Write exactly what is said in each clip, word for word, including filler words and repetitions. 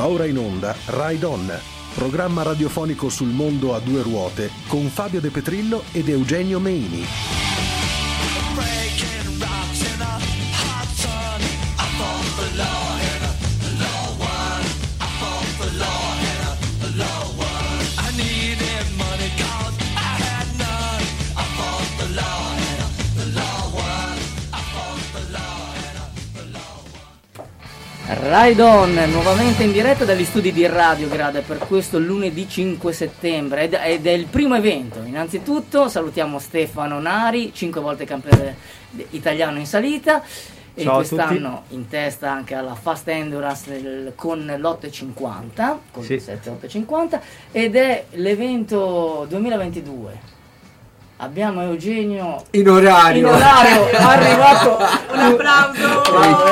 Va ora in onda Ride On, programma radiofonico sul mondo a due ruote con Fabio De Petrillo ed Eugenio Meini. Ride On, nuovamente in diretta dagli studi di Radio Grada per questo lunedì cinque settembre ed, ed è il primo evento. Innanzitutto salutiamo Stefano Nari, cinque volte campione italiano in salita e Ciao quest'anno in testa anche alla Fast Endurance del, con l'otto e cinquanta, con sì. il sette otto e cinquanta, ed è l'evento duemilaventidue. Abbiamo Eugenio in orario, in orario arrivato un applauso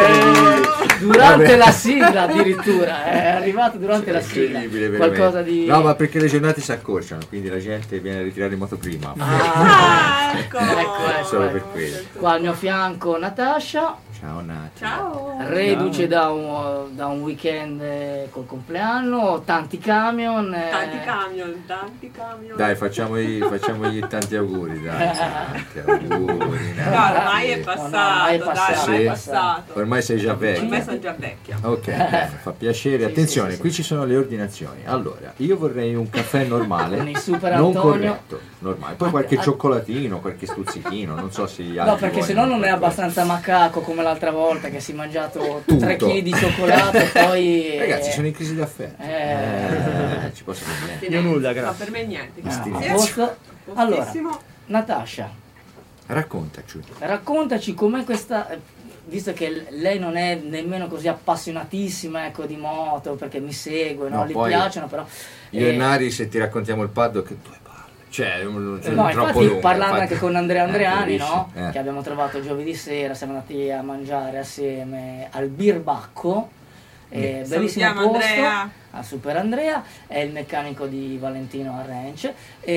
eh, durante Vabbè. la sigla, addirittura è arrivato durante la sigla qualcosa di... no, ma perché le giornate si accorciano, quindi la gente viene a ritirare in moto prima. Ah, ecco, ecco, ecco, solo ecco. per quello. Qua al mio fianco Natascia. Ciao Nati. Ciao. Reduce da un, da un weekend eh, col compleanno, tanti camion. Eh. Tanti camion, tanti camion. Dai, facciamogli, facciamogli tanti auguri, dai. Tanti auguri. No, ormai è passato, no, no, ormai è passato, dai, ormai sì. è passato. Ormai sei già vecchia. Ormai sono già vecchia. Ok, bene, fa piacere. Sì, Attenzione, sì, sì, qui sì. ci sono le ordinazioni. Allora, io vorrei un caffè normale, Con il Super non Antonio. corretto, normale. Poi qualche cioccolatino, qualche stuzzichino, non so se gli altri No, perché se no non è abbastanza macaco come l'altra volta che si è mangiato Tutto. tre chili di cioccolato e poi... Ragazzi, sono in crisi d'affetto. Eh. Eh, ci posso dire. Io nulla, No, grazie. per me niente. Ah, Sì. a posto? Allora, Postissimo. Natascia, Raccontaci. raccontaci com'è questa, visto che lei non è nemmeno così appassionatissima, ecco, di moto, perché mi segue, no? No, Le poi piacciono, però... Io eh, e Nari, se ti raccontiamo il paddock, due palle. Cioè, un, cioè no, troppo infatti lungo. parlando infatti. anche con Andrea Andreani, Eh, no? capisci? Eh. Che abbiamo trovato giovedì sera, siamo andati a mangiare assieme al Birbacco, eh, bellissimo Salutiamo posto, Andrea. a Super Andrea, è il meccanico di Valentino Arrange,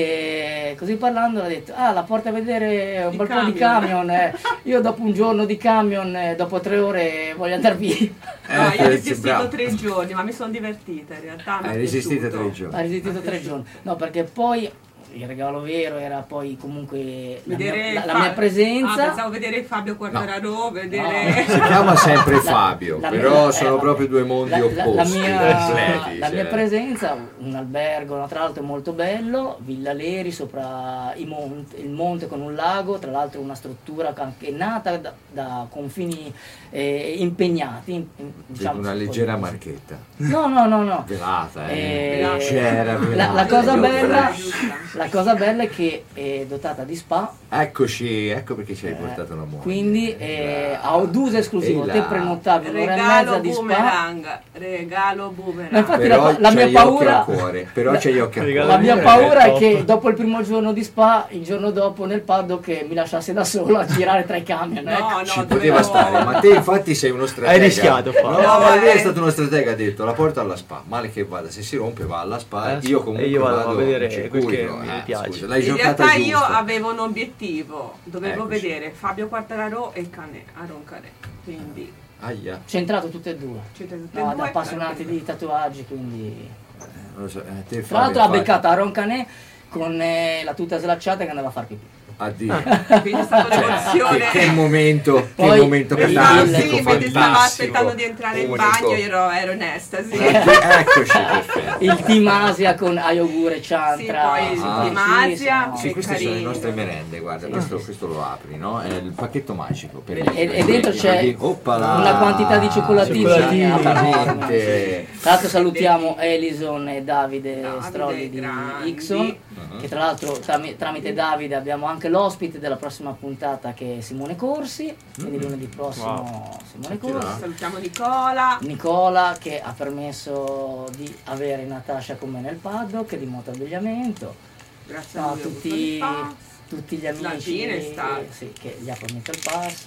e così parlando ha detto, ah, la porta a vedere un I bel po' di camion. camion, eh. Io dopo un giorno di camion, eh, dopo tre ore voglio andare via. Eh, No, io ho bravo. resistito tre giorni, ma mi sono divertita in realtà. mi è Hai resistito piaciuto. tre giorni. Ha resistito tre giorni, no, perché poi il regalo vero era poi comunque la Vedere mia, la, la Fa- mia presenza. Ah, pensavo vedere Fabio Quartararo, vedere... Si chiama sempre La- Fabio, la però mia- sono eh, proprio due mondi la, la- opposti. la mia, completi, la mia cioè. presenza, un albergo, no, tra l'altro è molto bello, Villa Leri sopra i monti, il monte con un lago, tra l'altro una struttura che è nata da, da confini eh, impegnati. in- in- diciamo, una leggera marchetta. No, no, no, no. Velata, eh. Eh, leggera, la, velata. la cosa Io bella, giusta. la cosa bella è che è dotata di spa. Eccoci, ecco perché ci hai Eh, portato la moglie. quindi eh, a ad uso esclusivo, E là. te prenotavi un'ora e mezza Regalo di spa. boomerang, regalo boomerang. Ma infatti Però la, la c'hai mia gli occhi paura al cuore, però la- c'hai gli occhi al Regalo la cuore. mia Boomerang paura è è top. che dopo il primo giorno di spa, il giorno dopo nel paddock che mi lasciasse da solo a girare tra i camion. No, ecco. no, Ci dovevo- poteva stare, ma te infatti sei uno stratega. Hai rischiato, fa. No, No, ma lei è eh. stato uno stratega, ha detto la porta alla spa, male che vada, se si rompe va alla spa, Eh, io comunque e io vado a vado vedere in circuito, quel che mi eh, piace. scusa, l'hai In giocata realtà io giusta. avevo un obiettivo, dovevo Eccoci. vedere Fabio Quartararo e Canet, Aaron Canet, quindi Aia, C'entrato tutte e due. siete tutte e No, due. da appassionati di tatuaggi, quindi. non lo so, eh, te Tra l'altro ha Fabio, beccato Aaron Canet con eh, la tuta slacciata che andava a far pipì. addio. Quindi è stata un'emozione. Che, che momento, Poi- che momento Infatti, catartico, Sì, mentre stavo fantastico. aspettando di entrare in unico. bagno io ero, ero in estasi. Eccoci, perfetto. Il team Asia con Ayogure Chantra. Sì, poi il Ah, team sì, Asia. sì, Sì, Che queste sono le carino. nostre merende, guarda, questo, questo lo apri, no? È il pacchetto magico. Per E, e dentro c'è Oppala. una quantità di cioccolatini. Cioccolatini, enorme. veramente. Tra l'altro salutiamo Elison e Davide, Davide, Strolli di grandi. Ixon, Uh-huh. che tra l'altro tram- tramite Davide abbiamo anche l'ospite della prossima puntata che è Simone Corsi, quindi lunedì prossimo Wow. Simone Senti là. Corsi. Salutiamo Nicola. Nicola che ha permesso di avere Natascia con me nel paddock di motoabbigliamento. Grazie No, a lui. ho avuto tutti, il pass. tutti gli La amici Ginestar. sì, che gli ha fornito il pass.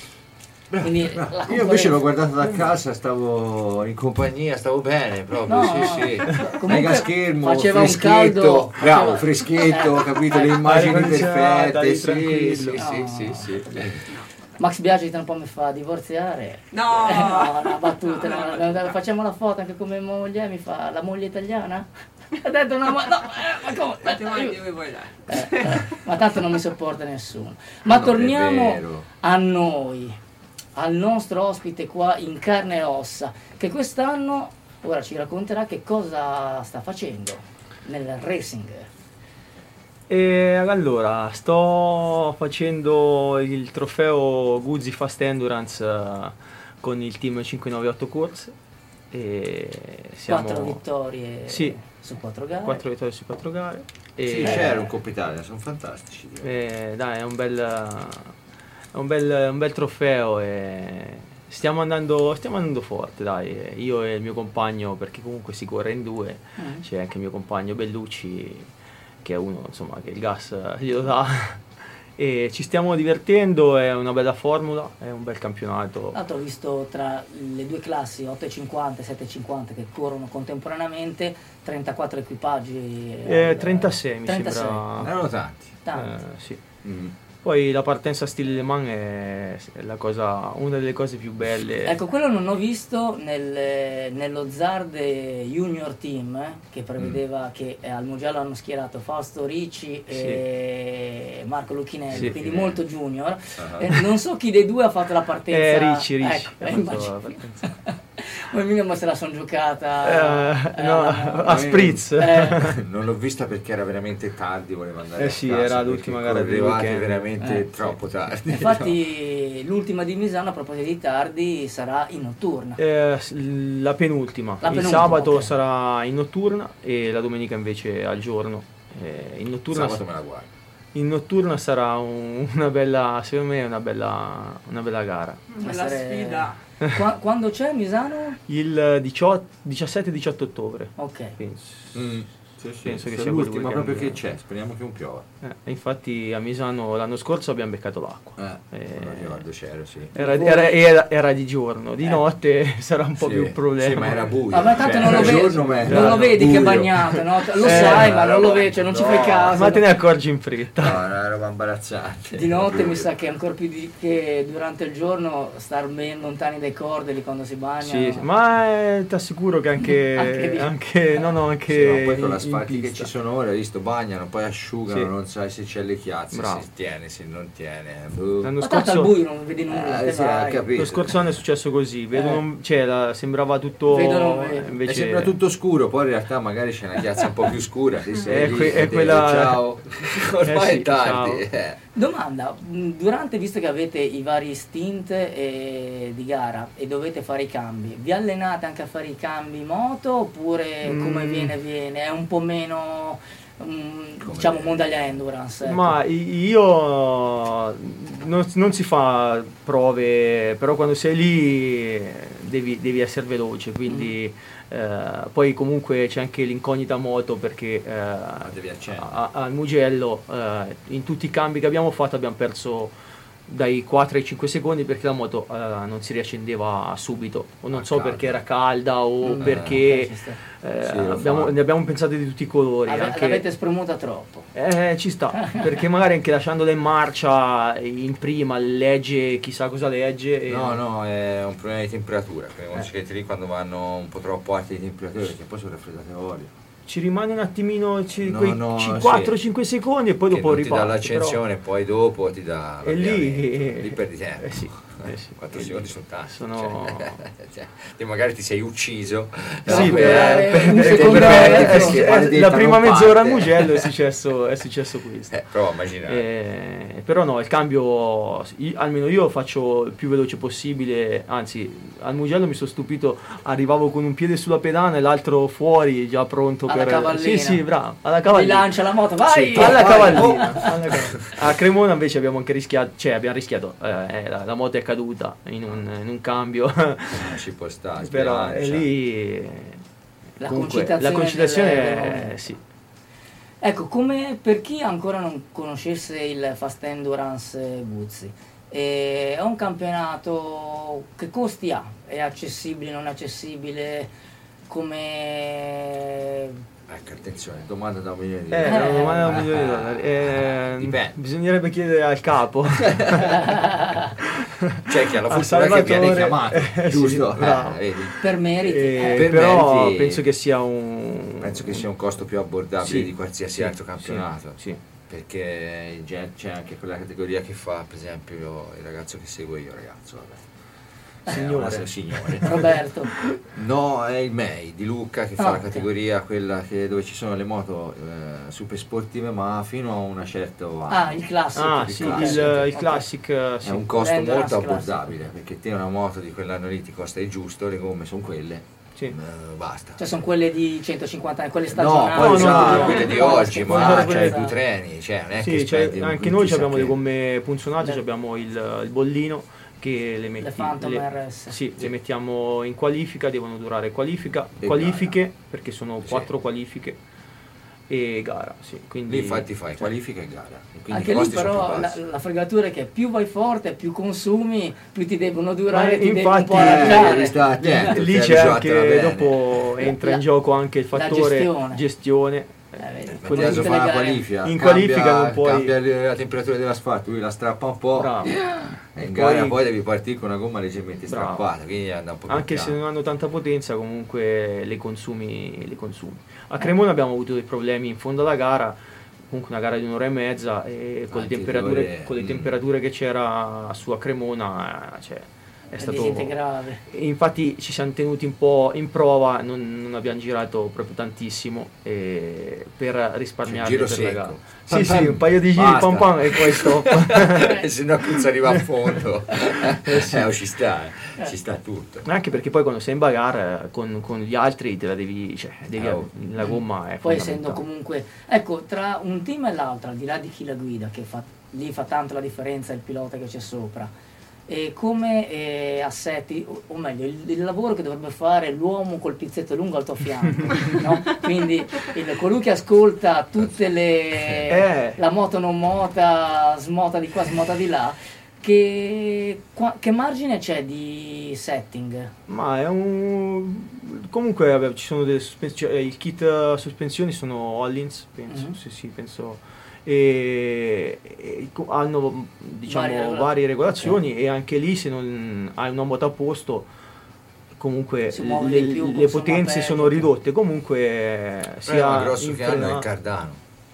Bravo, Quindi bravo. la Io invece l'ho concorrenza- guardato da casa, stavo in compagnia, stavo bene proprio, No, sì no. sì. Comunque Mega schermo, faceva un freschetto, caldo, bravo, faceva- freschetto, Eh. capito, le Eh. immagini Aria condizionata, perfette, lì sì, tranquillo. sì, sì, No. sì, sì. Max Biaggi tra un po' mi fa divorziare. No! Eh, no, no, battute, no, no, no, facciamo la foto anche come moglie, mi fa la moglie italiana? Mi ha detto una mo- no, eh, ma come? Fate mai Eh, dove vuoi dare. eh, eh, ma tanto non mi sopporta nessuno. Ma Non è torniamo vero. a noi, al nostro ospite qua in carne e ossa, che quest'anno ora ci racconterà che cosa sta facendo nel racing. E allora, sto facendo il trofeo Guzzi Fast Endurance eh, con il team cinquecentonovantaotto Corse e siamo Quattro vittorie Sì. su quattro gare. quattro vittorie su quattro gare. E Sì, c'era un Coppa Italia, sono fantastici. e dai, è un bel, è un bel, è un bel trofeo e stiamo andando, stiamo andando forte, dai. Io e il mio compagno, perché comunque si corre in due, Mm. c'è anche il mio compagno Bellucci, che è uno insomma che il gas glielo dà e ci stiamo divertendo, è una bella formula, è un bel campionato. Tra l'altro ho visto tra le due classi otto e cinquanta e sette e cinquanta che corrono contemporaneamente trentaquattro equipaggi. Eh, al- trentasei mi trentasei. sembra. Erano tanti. Tanti. Eh, sì. Mm. Poi la partenza stile Le Mans è la cosa, una delle cose più belle. Ecco, quello non ho visto nel, nello Zard Junior Team eh, che prevedeva che eh, al Mugello hanno schierato Fausto Ricci e Marco Lucchinelli, Sì. quindi molto junior. Ah. Eh, non so chi dei due ha fatto la partenza. Eh, Ricci, Ricci. Ecco, ha eh, fatto immagino. la partenza. Poi mica se la sono giocata. Eh, eh, no, alla- a Spritz. Eh. Non l'ho vista perché era veramente tardi, volevo andare Eh a sì, casa era perché l'ultima gara del correvate weekend. veramente Eh, troppo tardi. Infatti l'ultima di Misano, a proposito di tardi, sarà in notturna. Eh, s- la penultima. La il penultima, sabato ok. sarà in notturna e la domenica invece al giorno. Eh, in, notturna, Sabato me la guardo. in notturna sarà un- una bella, secondo me, una bella, una bella gara. Bella Essere- sfida. Qua- quando c'è Misano? Il diciotto, diciassette diciotto ottobre. Ok. Penso. Mm. Sì, sì, Penso che è sia l'ultima quel proprio weekend. che c'è, speriamo che non piova. Eh, infatti a Misano l'anno scorso abbiamo beccato l'acqua. Eh, Eh, non ricordo c'ero, sì. Era, era- era- era di giorno, di Eh. notte sarà un po' Sì, più un problema. Sì, ma era buio. Ma, ma tanto cioè, non, lo era vedi, giorno, ma era non lo vedi che è buio. bagnato, no? Lo Eh, sai, ma una non lo roba- vedi, cioè non ci no, fai caso. Ma te ne accorgi in fretta. No, era una roba imbarazzante. Di notte Buio. mi sa che ancora più di, che durante il giorno star ben lontani dai cordoli quando si bagna. Sì, sì, ma ti assicuro che anche, Anche lì. anche, no, no, anche Sì, ma poi con in- l'asfalti in che pista. ci sono ora, hai visto, bagnano, poi asciugano, Sì. non sai se c'è le chiazze, Bravo. se tiene, se non tiene. boh. L'anno Ma tanto al scorso, buio non vedi nulla, Eh, te sì, ho vai. capito. lo scorso anno è successo così, vedo Eh. non- cioè, la- sembrava tutto Vedo non vedo. E invece sembra tutto scuro, poi in realtà magari c'è una chiazza un po' più scura. Ti sei È lì, que- è vedi, quella- ciao. Ormai Eh sì, è tardi. ciao. eh. Domanda, mh, durante, visto che avete i vari stint eh, di gara e dovete fare i cambi, vi allenate anche a fare i cambi moto oppure come Mm. viene viene? È un po' meno, mh, Come diciamo, viene. mondiale endurance? Ecco. Ma i- io non, non si fa prove, però quando sei lì devi, devi essere veloce, quindi eh, poi comunque c'è anche l'incognita moto perché eh, Ah, devi accendere. a- al Mugello eh, in tutti i cambi che abbiamo fatto abbiamo perso dai quattro ai cinque secondi perché la moto eh, non si riaccendeva subito o non A so caldo. perché era calda o Mm. perché Ok, ci sta. eh, Sì, lo abbiamo- fa. ne abbiamo pensate di tutti i colori. Ave- anche- L'avete spremuta troppo. eh, ci sta, perché magari anche lasciandola in marcia in prima legge, chissà cosa legge. e- No, no, è un problema di temperatura. Quei Eh. motocicletti lì quando vanno un po' troppo alti di temperatura, perché poi sono raffreddate a olio. Ci rimane un attimino ci- No, quei no, sì. quattro cinque secondi e poi Che dopo non ti dà riparte. l'accensione, poi dopo ti dà E lì- l'avviamento. Lì perdi tempo. Eh sì, eh sì. quattro secondi sono tanti. Sono- Cioè, cioè, te magari ti sei ucciso. Sì, no, per- per- un per- secondo per- è- perché Eh, eh, maledetta la prima non mezz'ora al parte. Mugello è successo, è successo questo. Eh, prova a immaginare. Eh, però no, il cambio, io- almeno io faccio il più veloce possibile, anzi al Mugello mi sono stupito, arrivavo con un piede sulla pedana e l'altro fuori già pronto Alla per... cavallina. Sì, sì, bravo, alla Ti cavallina. lancia la moto, vai! Sì, Alla vai, cavallina, oh. alla cavallina. A Cremona invece abbiamo anche rischiato, cioè abbiamo rischiato, eh, la, la moto è caduta in un, in un cambio, Ah, ci può stare. però è sbilancia. lì... La comunque, concitazione la concitazione del- del è... momento. sì. Ecco, come per chi ancora non conoscesse il Fast Endurance Guzzi, eh, è un campionato che costi ha? È accessibile, non accessibile? Come... Ecco, attenzione, domanda da un milione di Eh, Eh, una domanda da un eh, milione di eh, dollari. Eh, dipende. Bisognerebbe chiedere al capo. C'è chi ha la a fortuna che viene Salvatore, chiamato, eh, giusto? sì, bravo. Eh, vedi? Per meriti. Eh, eh. Per però meriti- penso che sia un Penso che sia un costo più abbordabile Sì, di qualsiasi sì, altro campionato. sì, sì. Perché c'è c'è anche quella categoria che fa, per esempio, il ragazzo che seguo io, ragazzo, vabbè. Signore. Eh, signore. Roberto. No, è il M E I di Lucca che fa Ah, la ok. categoria quella che, dove ci sono le moto eh, super sportive, ma fino a una certa Ah, il classico. Ah il sì, classic. il, il Ok. classic, eh, è sì. un costo L'endurance molto classic. abbordabile, perché te una moto di quell'anno lì ti costa il giusto, le gomme sono quelle, Sì. eh, basta. Cioè sono quelle di centocinquanta anni, quelle No, stagionali. poi no, già no, quelle di no, oggi, no, ma no, c'hai no. più treni, cioè non è Sì, che cioè, spendi anche un noi chissà abbiamo che- le gomme punzionate, Le- abbiamo il, il bollino che le metti Phantom le, R S. sì, le mettiamo in qualifica, devono durare qualifica, E qualifiche perché sono Sì. quattro qualifiche e gara, sì, quindi Lì infatti fai qualifica e gara, e quindi Anche i lì costi sono però più la, bassi. la fregatura è che più vai forte, più consumi, più ti devono durare, Ma ti devi un infatti, po' eh, arrangiare. devi stare attento. lì te c'è abituatela anche bene. dopo entra in La- gioco anche il la fattore gestione. gestione. Eh, vedi, Ma con Quelli- adesso tutte fa le una gare. qualifica, In cambia- qualifica non puoi- cambia la temperatura dell'asfalto, lui la strappa un po', Bravo. e in E gara poi- poi devi partire con una gomma leggermente Bravo. strappata, quindi anda un po' più Anche se piano. non hanno tanta potenza, comunque le consumi, le consumi. A Cremona abbiamo avuto dei problemi in fondo alla gara, comunque una gara di un'ora e mezza, e con, le Anche temperature, due ore, con le mm. temperature che c'era su a Cremona, eh, cioè, è È stato... disintegrare. E infatti ci siamo tenuti un po' in prova, non, non abbiamo girato proprio tantissimo eh, per risparmiare Giro per la secco. gara. Pam, Sì, sì, pam, un paio di giri, basta. pam pam e poi stop. Se no non si arriva a fondo. Eh, sì. Eh, oh, ci sta, eh. ci sta tutto. Anche perché poi quando sei in bagarre con, con gli altri te la devi, cioè, devi Eh, oh. la gomma è Poi essendo fondamentale. comunque, ecco, tra un team e l'altro, al di là di chi la guida, che fa, lì fa tanto la differenza il pilota che c'è sopra, e come eh, assetti, o, o meglio, il, il lavoro che dovrebbe fare l'uomo col pizzetto lungo al tuo fianco, no? Quindi il, colui che ascolta tutte le... Eh. la moto non mota, smota di qua, smota di là, che, qua- che margine c'è di setting? Ma è un... comunque vabbè, ci sono delle sospensioni, il kit eh, sospensioni sono Hollins, penso, Mhm. sì sì, penso, e, e co- hanno diciamo Varie varie, regola- regolazioni ok. e anche lì se non hai una moto a posto comunque Si muove le, di più, le consuma potenze peggio, sono più. ridotte, comunque Il sia problema grosso in che hanno è il frena- cardano.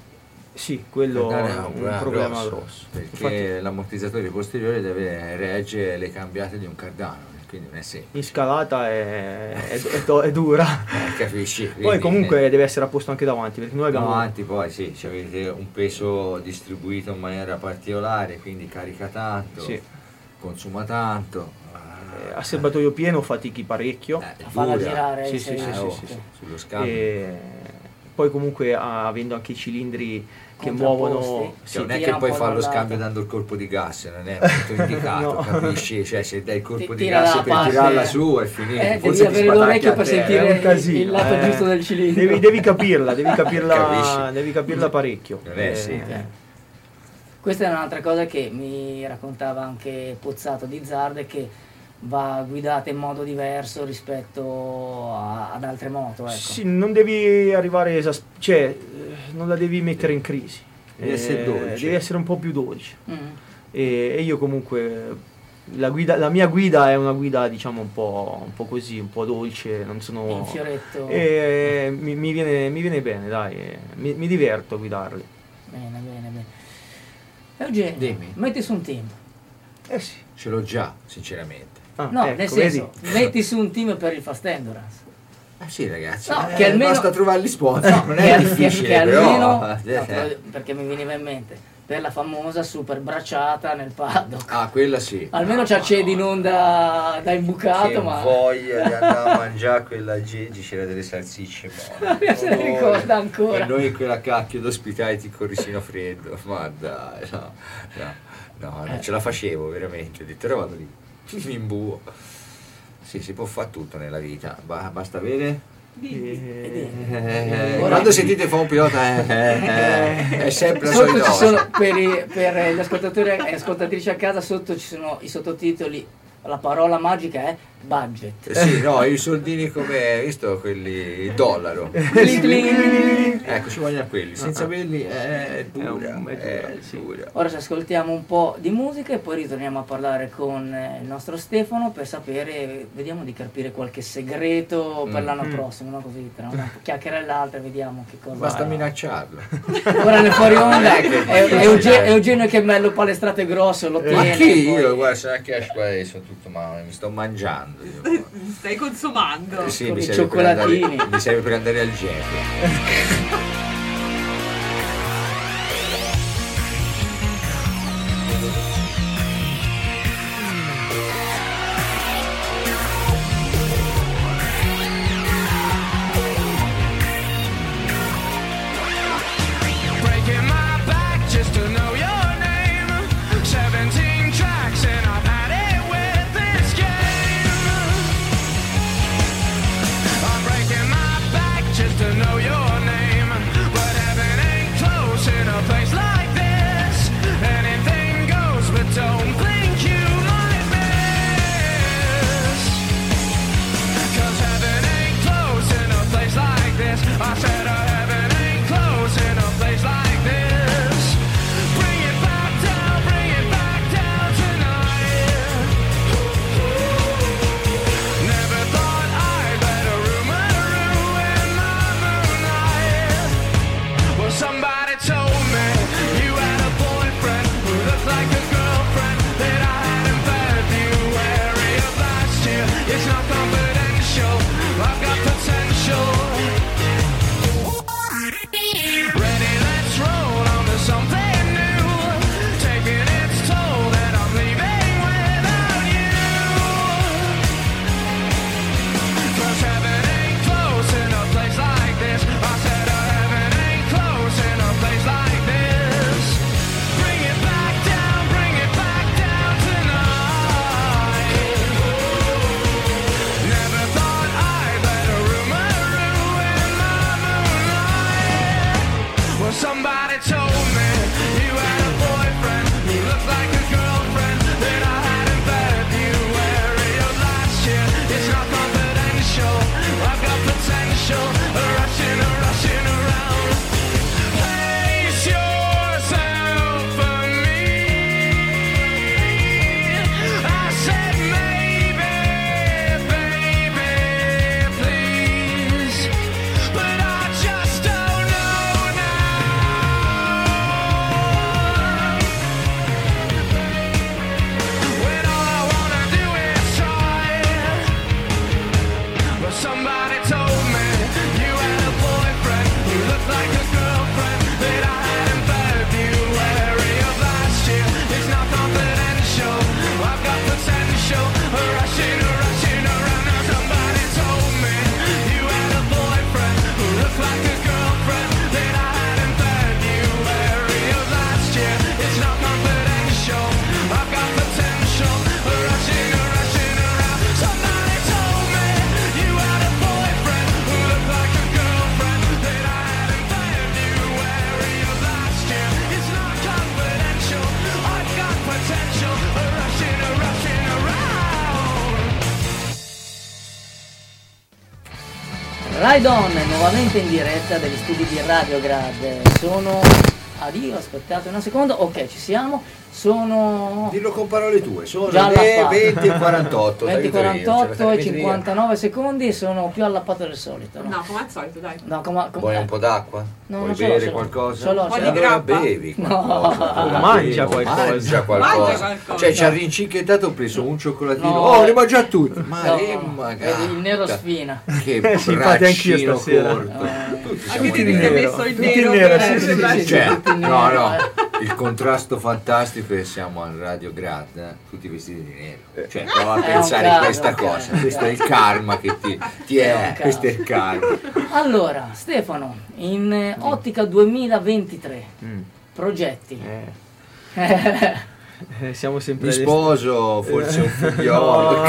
sì, quello Cardano è è un problema grosso, perché Infatti, l'ammortizzatore posteriore deve reggere le cambiate di un cardano, quindi non è semplice. in scalata è, è, è, do- è dura. Eh, capisci? Poi Quindi, comunque deve essere a posto anche davanti, perché noi eh, abbiamo... davanti poi sì, ci avete un peso distribuito in maniera particolare, quindi carica tanto, Sì. consuma tanto. eh, a serbatoio pieno fatichi parecchio. Eh, A farla dura. girare Sì, in sì, serie- sì, Eh, oh, sì, sì. sullo scambio. E poi comunque ah, avendo anche i cilindri che muovono... Contrapposti. Cioè, si non è tira che un puoi po' fare lo da un scambio lato. dando il colpo di gas, non è molto indicato, No. capisci? Cioè se dai il colpo Ti di tira gas dalla per parte- tirarla su è finito. Eh, Forse devi ti avere spatacchi l'orecchio a per terra. sentire È un casino, il lato eh. giusto del cilindro. Devi, devi capirla, devi capirla, Capisci? devi capirla parecchio. Non è Eh, semplice. eh. Questa è un'altra cosa che mi raccontava anche Pozzato di Zarde, che va guidata in modo diverso rispetto a- ad altre moto. Ecco. Sì, non devi arrivare esas- cioè eh, non la devi mettere in crisi. Devi essere dolce. Devi essere un po' più dolce. Mm. E, e io comunque la, guida, la mia guida è una guida diciamo un po', un po' così, un po' dolce, non sono... In fioretto. E mi, mi viene, mi viene bene, dai, eh, mi, mi diverto a guidarli. Bene, bene, bene. Eugenio, Dimmi. metti su un team. Eh sì. Ce l'ho già, sinceramente. Ah, No, ecco, nel senso, vedi? metti su un team per il Fast Endurance. Ah sì ragazzi, No, eh, che almeno- basta trovare gli sponsor, No, non che, è che- difficile che però. almeno, eh, no, te lo dico perché mi veniva in mente, per la famosa super bracciata nel paddock. Ah, quella sì. Almeno ci accedi non da, da imbucato, Che ma voglia di andare a mangiare quella a Gigi, c'era delle salsicce buone. se ne ricorda ancora. E noi in quella cacchio d'ospitality con risino freddo, ma dai, no, no, no, non ce la facevo veramente, ho detto ora vado lì, mi imbuo. Sì, si può fare tutto nella vita, ba- basta avere... Eh, Eh, Ora- quando sentite fa un pilota eh, eh, eh, è sempre la Sotto solita ci cosa. sono, per, i- per gli ascoltatori e ascoltatrici a casa, sotto ci sono i sottotitoli, la parola magica è budget. Eh sì, no, i soldini come, hai visto quelli, il dollaro. Ecco, ci vogliono quelli, senza quelli è dura, È un- è è dura, sì. dura. Ora ci ascoltiamo un po' di musica e poi ritorniamo a parlare con eh, il nostro Stefano per sapere, vediamo di capire qualche segreto per Mm. l'anno Mm. prossimo, no? Così tra una chiacchiera e l'altra vediamo che cosa. Basta minacciarlo. Ora nel fuori onda Eh, che- è, è Euge- è Eugenio che è bello palestrato e grosso, lo tiene. Ma chi poi- io? Guarda, se anche esco adesso tutto, ma mi sto mangiando. Io. Stai consumando. Eh sì, Con mi i serve, per andare, cioccolatini. mi serve per andare al gelo. Breaking my back just to know your name. Seventeen tracks and I've had it with this game. I'm breaking my back just to know your name. But heaven ain't close in a place like this. Anything goes, but don't think you might miss. 'Cause heaven ain't close in a place like this. I said uh, heaven ain't close in a place like this. Bring it back down, bring it back down tonight. Never thought I'd let a rumor ruin my moonlight. Well, somebody told me you had a boyfriend who looked like a girlfriend that I had in February of last year. It's not confidential, I've got potential. Ready, let's roll on to something new. Taking its toll that I'm leaving without you. 'Cause heaven ain't close in a place like this. I said uh, heaven ain't close in a place like this. Bring it back down, bring it back down tonight. Never thought I'd let a rumor ruin my moonlight. Well, somebody told me you had a boyfriend who looked like a girlfriend that I had in February of last year. It's not confidential, I've got potential, rushing, rushing around. Place yourself for me. I said maybe, baby, please, but I just don't know now. When all I wanna do is try. But somebody told me you had a boyfriend who looked like a girlfriend that I had in February of last year. It's not confidential, I've got potential, rushing, rushing around. Now somebody told me you had a boyfriend who looked like a girlfriend that I had in February of last year. It's not confidential, I've got potential, rushing, rushing around. Somebody told me you had a boyfriend who looked like a girlfriend that I had in February of last year. It's not confidential, I've got potential, rushing, rushing around. Ride On, nuovamente in diretta dagli studi di Radiograd. Sono... Addio, aspettate un secondo. Ok, ci siamo. Sono... Dillo con parole tue, sono Già le allappato. venti e quarantotto. venti e t'aiuto io, ce la quarantotto fai e mettere via. cinquantanove secondi e sono più allappato del solito. No, No, come al solito, dai. no come, come- Vuoi un po' d'acqua? No, Vuoi non ce l'ho, bere ce l'ho. qualcosa? Ce l'ho, Un po' ce di l'ho. gra- Allora grappa? bevi No. qualcosa. Allora Mangia bevi, qualcosa. Mangia qualcosa. Mangia qualcosa. Cioè ci ha rincicchettato, ho preso un cioccolatino. No. Oh, li mangia tutti. Ma No, remma, vedi, il nero gatta. sfina. Che Eh, sì, infatti anch'io braccino stasera. corto. Eh. Tutti siamo Anche in te ti nero. sei nero. messo il Tutti in nero nero, per sì, essere sì, bravi. sì, Cioè, tutti in no, nero, no, eh. il contrasto fantastico e siamo al Radio Grad, eh, tutti vestiti di nero. Cioè, prova a È pensare un a caso, questa ok. cosa. Questo è il karma che ti, ti È un è, caso. questo è il karma. Allora, Stefano, in eh, ottica duemilaventitré, Mm. progetti. Eh, eh, siamo sempre Mi alle- sposo, forse un figliolo.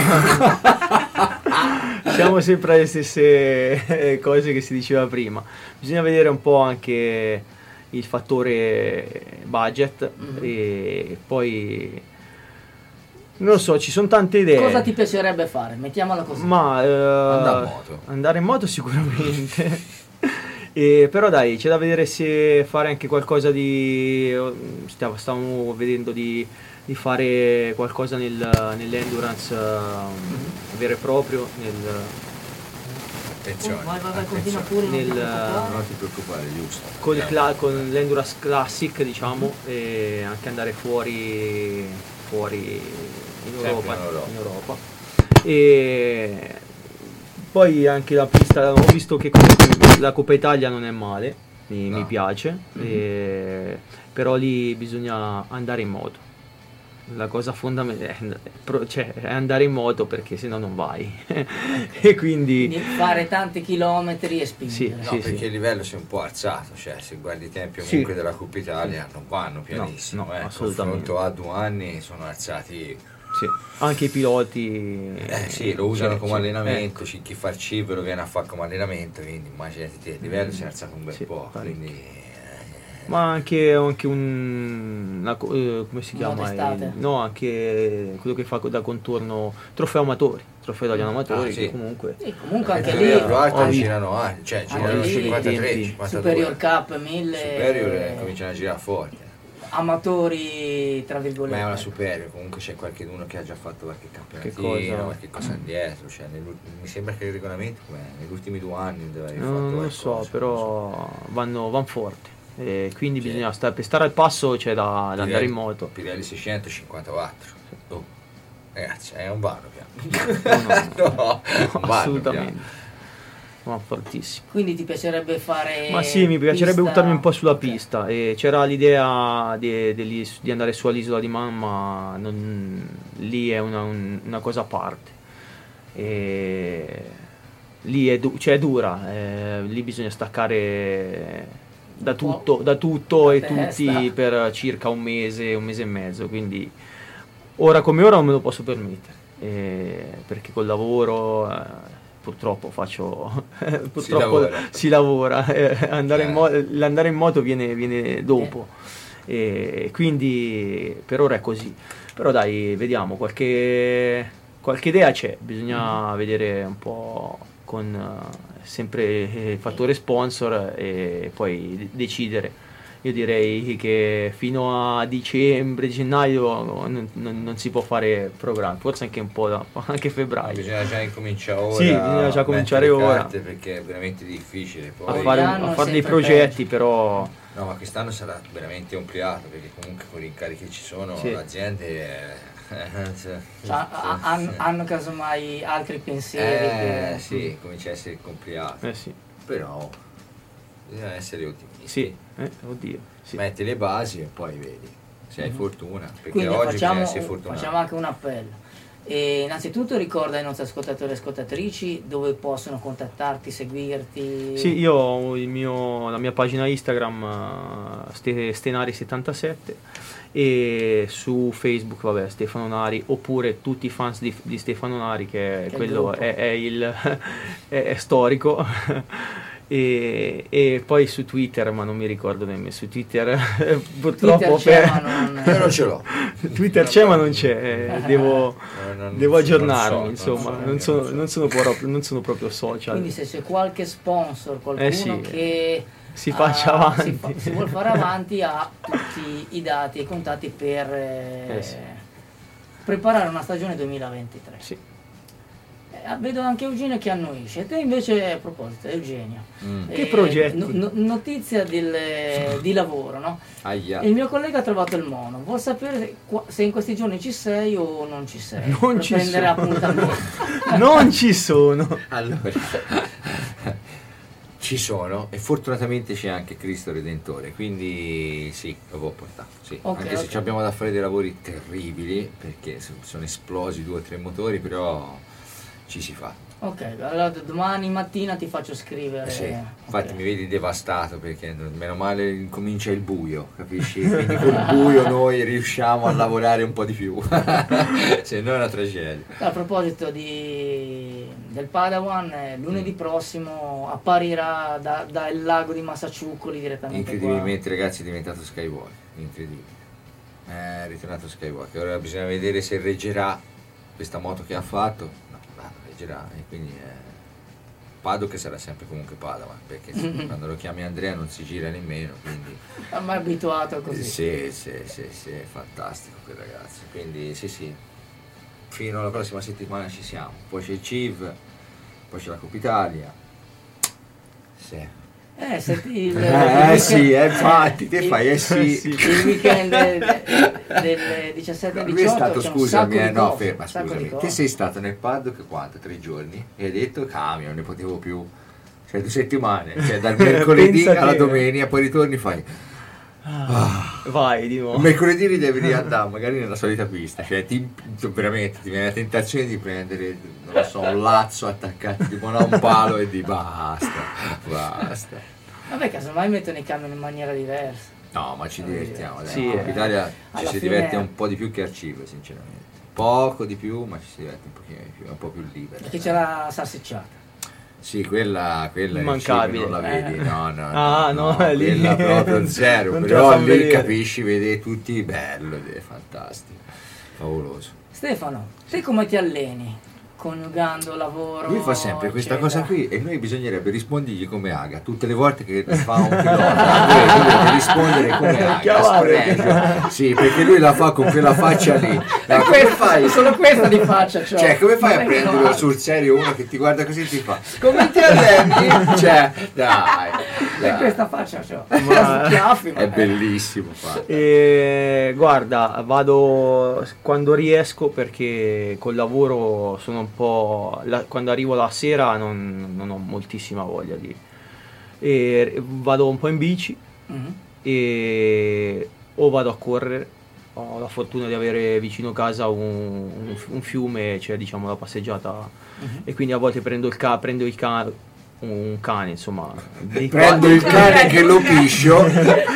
Siamo sempre alle stesse eh, cose che si diceva prima. Bisogna vedere un po' anche il fattore budget Mhm. e poi Non lo so, ci sono tante idee. Cosa ti piacerebbe fare? Mettiamola così. Ma eh, Andare in moto. andare in moto sicuramente. E, però dai, c'è da vedere se fare anche qualcosa di... Stiamo, stavamo vedendo di, di fare qualcosa nel, nell'endurance uh, vero e proprio, nel, Attenzione, Oh, vai, vai, vai, continua attenzione. pure. non ti Nel- preoccupare. Non ti preoccupare, giusto. con, il Andiamo. cla- con l'endurance classic, diciamo, e anche andare fuori, fuori in Sempre Europa, in Europa. in Europa. E poi anche la pista, ho visto che comunque la Coppa Italia non è male, mi, No. mi piace, e- però lì bisogna andare in moto. La cosa fondamentale è, pro- cioè, è andare in moto, perché sennò non vai. E quindi Quindi fare tanti chilometri e spingere. Sì, No, sì, perché sì. il livello si è un po' alzato, cioè se guardi i tempi Sì. comunque della Coppa Italia non vanno pianissimo, no, eh. assolutamente. Confronto a due anni sono alzati, sì, anche i piloti eh sì, lo usano cioè, come sì, allenamento, ecco. ci- chi fa il cibo lo viene a fare come allenamento, quindi immaginati te, il livello si è alzato un bel Sì, po', parecchio. quindi eh, Ma anche, anche un una co- eh, come si Una chiama? testata. Il- no, anche quello che fa da contorno trofeo amatori, trofeo italiano amatori, Ah, sì. che comunque Sì, comunque anche perché lì le più alte ho visto. girano, ah, cioè Anche girano lì cinquantatré, tempi. cinquantadue. Superior Cup mille Superior eh, cominciano a girare forte. amatori tra virgolette. Ma è una superior, comunque c'è qualcuno che ha già fatto qualche campionatino, cosa? qualche cosa indietro, cioè nell'ul- mi sembra che il regolamento come negli ultimi due anni deve aver fatto non, non lo qualcosa, so, non so. però vanno, van forte. E quindi Sì. bisogna stare, per stare al passo c'è da, da andare Pirelli- in moto. Pirelli seicentocinquantaquattro. Oh, ragazzi, è un vano piano. No, no. No, un vano Assolutamente. Ma fortissimo. Quindi ti piacerebbe fare Ma sì, mi piacerebbe pista- buttarmi un po' sulla Ok. pista. E c'era l'idea di, di- di andare su all'isola di Man, ma non- lì è una, un- una cosa a parte. E lì è, du- cioè è dura, eh, lì bisogna staccare da Un po' tutto, da tutto la e testa. tutti per circa un mese, un mese e mezzo. Quindi ora come ora non me lo posso permettere, eh, perché col lavoro eh, purtroppo faccio purtroppo lavora. si lavora, eh, andare in Eh. mo- l'andare in moto viene, viene dopo, e quindi per ora è così. Però dai, vediamo, qualche, qualche idea c'è, bisogna vedere un po' con eh, sempre il fattore sponsor e poi de- decidere. Io direi che fino a dicembre, gennaio non, non- non si può fare programmi, forse anche un po' da, anche febbraio. Bisogna già incominciare ora. Sì, bisogna già a cominciare mettere le ora. carte perché è veramente difficile. A Poi, fare, un- Quest'anno a è fare dei sempre progetti, però no, ma quest'anno sarà veramente ampliato perché comunque con gli incarichi che ci sono, Sì. le aziende eh, cioè, Cioè, ha- hanno, hanno casomai altri pensieri. eh, che- sì, comincia a essere complicato. eh sì, Però bisogna essere ottimisti. sì, eh, oddio, sì. Metti le basi e poi vedi se hai fortuna. Perché Quindi oggi facciamo, bisogna essere fortunati. facciamo anche un appello. E innanzitutto ricorda ai nostri ascoltatori e ascoltatrici dove possono contattarti, seguirti. Sì, io ho il mio, la mia pagina Instagram eh, Ste- Stenari settantasette e su Facebook vabbè Stefano Nari, oppure tutti i fans di, di Stefano Nari, che, Che è il quello gruppo. è, è il è, è storico. E, e poi su Twitter, ma non mi ricordo nemmeno su Twitter purtroppo Twitter c'è, per- ma non- Io non ce l'ho. Twitter c'è ma non c'è, eh, devo, Non- non- devo non aggiornarmi, so, insomma, non so, non sono, non so. non sono proprio, non sono proprio social. Quindi se c'è qualche sponsor, qualcuno Eh sì, che si ah, faccia avanti. Si, fa- si vuole fare avanti, ha tutti i dati e i contatti per eh, Eh sì. preparare una stagione duemilaventitré. Sì. Eh, vedo anche Eugenio che annuisce. E te invece, a proposito, Eugenio. Mm. Che progetti? no- no- notizia del, di lavoro, no? Aia. Il mio collega ha trovato il mono, vuol sapere se, qua- se in questi giorni ci sei o non ci sei. Non per ci prendere sono. appuntamento. Non ci sono. Allora, ci sono e fortunatamente c'è anche Cristo Redentore, quindi sì, lo può portare. Sì. Ok, anche ok. se abbiamo da fare dei lavori terribili perché so- sono esplosi due o tre motori, però ci si fa. Ok, allora d- domani mattina ti faccio scrivere. Sì, ok. infatti mi vedi devastato perché meno male comincia il buio, capisci? Quindi col buio noi riusciamo a lavorare un po' di più, se no è una tragedia. A proposito di, del Padawan, eh, lunedì prossimo apparirà da- dal lago di Massaciuccoli direttamente qua. Incredibilmente ragazzi è diventato Skywalker, incredibile. È ritornato Skywalker. Ora bisogna vedere se reggerà questa moto che ha fatto. No, no, reggerà. E quindi è... Paddock sarà sempre comunque Padawan, perché mm-hmm. quando lo chiami Andrea non si gira nemmeno, quindi... Ma è abituato così. Sì, sì, sì, sì, è fantastico quel ragazzo. Quindi sì, sì, fino alla prossima settimana ci siamo. Poi c'è il C I V, poi c'è la Coppa Italia. Sì. Eh, senti il, eh, il weekend, sì, eh, infatti, te il, fai eh sì. Il weekend del, del diciassette e Lui è diciotto stato, c'è scusami, eh, no, cose, ferma, scusami. Te sei stato nel paddock quanto? Tre giorni? E hai detto, cambio, non ne potevo più. Cioè due settimane, cioè dal mercoledì alla domenica, poi ritorni fai... Ah, vai di nuovo. Mercoledì devi riandare magari nella solita pista, cioè ti, veramente ti viene la tentazione di prendere, non lo so, un lazzo attaccato tipo a un palo e di basta, basta. Vabbè, casomai mettono i camion in maniera diversa. No, ma ci divertiamo, dai. Sì, In eh. Italia ci Alla si fine- diverte un po' di più che al Cive, sinceramente. Poco di più, ma ci si diverte un pochino di più, è un po' più libero. Perché c'è la salsicciata. Sì, quella, quella in Immancabile. Cive non la vedi, Eh. no, no, Ah, no, no, lì- quella proprio zero, non te la però fan lì vedere. capisci, vedi tutti bello ed è fantastico, favoloso. Stefano, te come ti alleni? Coniugando lavoro... Lui fa sempre questa eccetera. cosa qui e noi bisognerebbe rispondergli come Aga tutte le volte che fa un pilota. Lui dovrebbe rispondere come Aga. Chiamare. spregio. Sì, perché lui la fa con quella faccia lì. E Ma come questo- fai? solo questa di faccia c'ho. Cioè, come fai a Non è che prenderlo no. sul serio uno che ti guarda così e ti fa come ti alleni? Cioè, dai, E dai. questa faccia c'ho. Ma- Schiaffi, ma- È bellissimo fatto. E, guarda, vado quando riesco perché col lavoro sono un po'... la- quando arrivo la sera non, non ho moltissima voglia di... E vado un po' in bici Mhm. e o vado a correre. Ho la fortuna di avere vicino casa un, un- un fiume, cioè diciamo la passeggiata, Mhm. e quindi a volte prendo il, ca- prendo il ca- un cane, insomma. dei Prendo qua- il cane che lo piscio.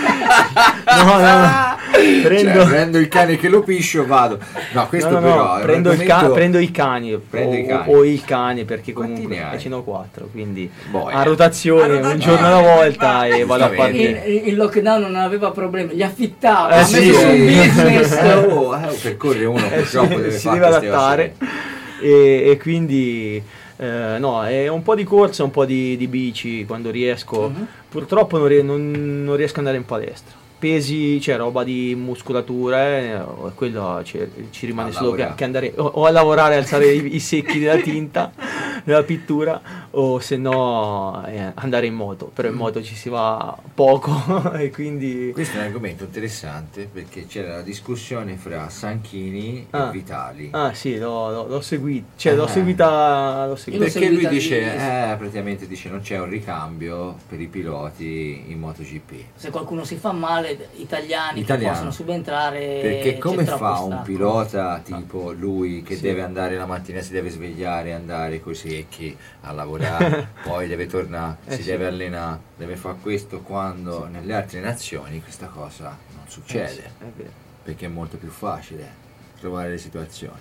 No, no, no. Prendo, Cioè, prendo il cane che lo piscio, vado. No, questo no, no, però no, è un prendo, il ca- argomento- prendo i cani, Prendi o, i cani. o il cane, perché Quanti comunque ne hai? e ce ne ho quattro, quindi Boia. a rotazione, A rotazione. un giorno alla volta e vado a Giustamente. fare. Il, il lockdown non aveva problemi, li affittava, Eh ha sì, messo sì. un business. Oh, eh, per correre uno Eh, purtroppo si, deve si fare deve queste adattare cose. e, e quindi eh, no, è un po' di corsa, un po' di, di bici quando riesco. Mhm. Purtroppo non, rie- non- non riesco ad andare in palestra. Pesi, c'è roba di muscolatura, eh, quello ci, ci rimane A solo che, lavorare. che andare o, o a lavorare, alzare i, i secchi della tinta, della pittura, o se no eh, andare in moto. Però in moto ci si va poco e quindi... Questo è un argomento interessante perché c'era la discussione fra Sanchini Ah. e Vitali. Ah sì, l'ho, l'ho- l'ho seguita, cioè l'ho Eh. seguita, l'ho Io seguita. l'ho Perché lui seguita dice, di- eh, praticamente dice non c'è un ricambio per i piloti in MotoGP. Se qualcuno si fa male, italiani Italiano. che possono subentrare. Perché c'è come troppo fa un stacco. pilota tipo lui che Sì. deve andare la mattina, si deve svegliare, andare coi secchi a lavorare, poi deve tornare, Eh si sì. deve allenare, deve fare questo quando nelle altre nazioni questa cosa non Eh, succede, sì, è vero. perché è molto più facile trovare le situazioni.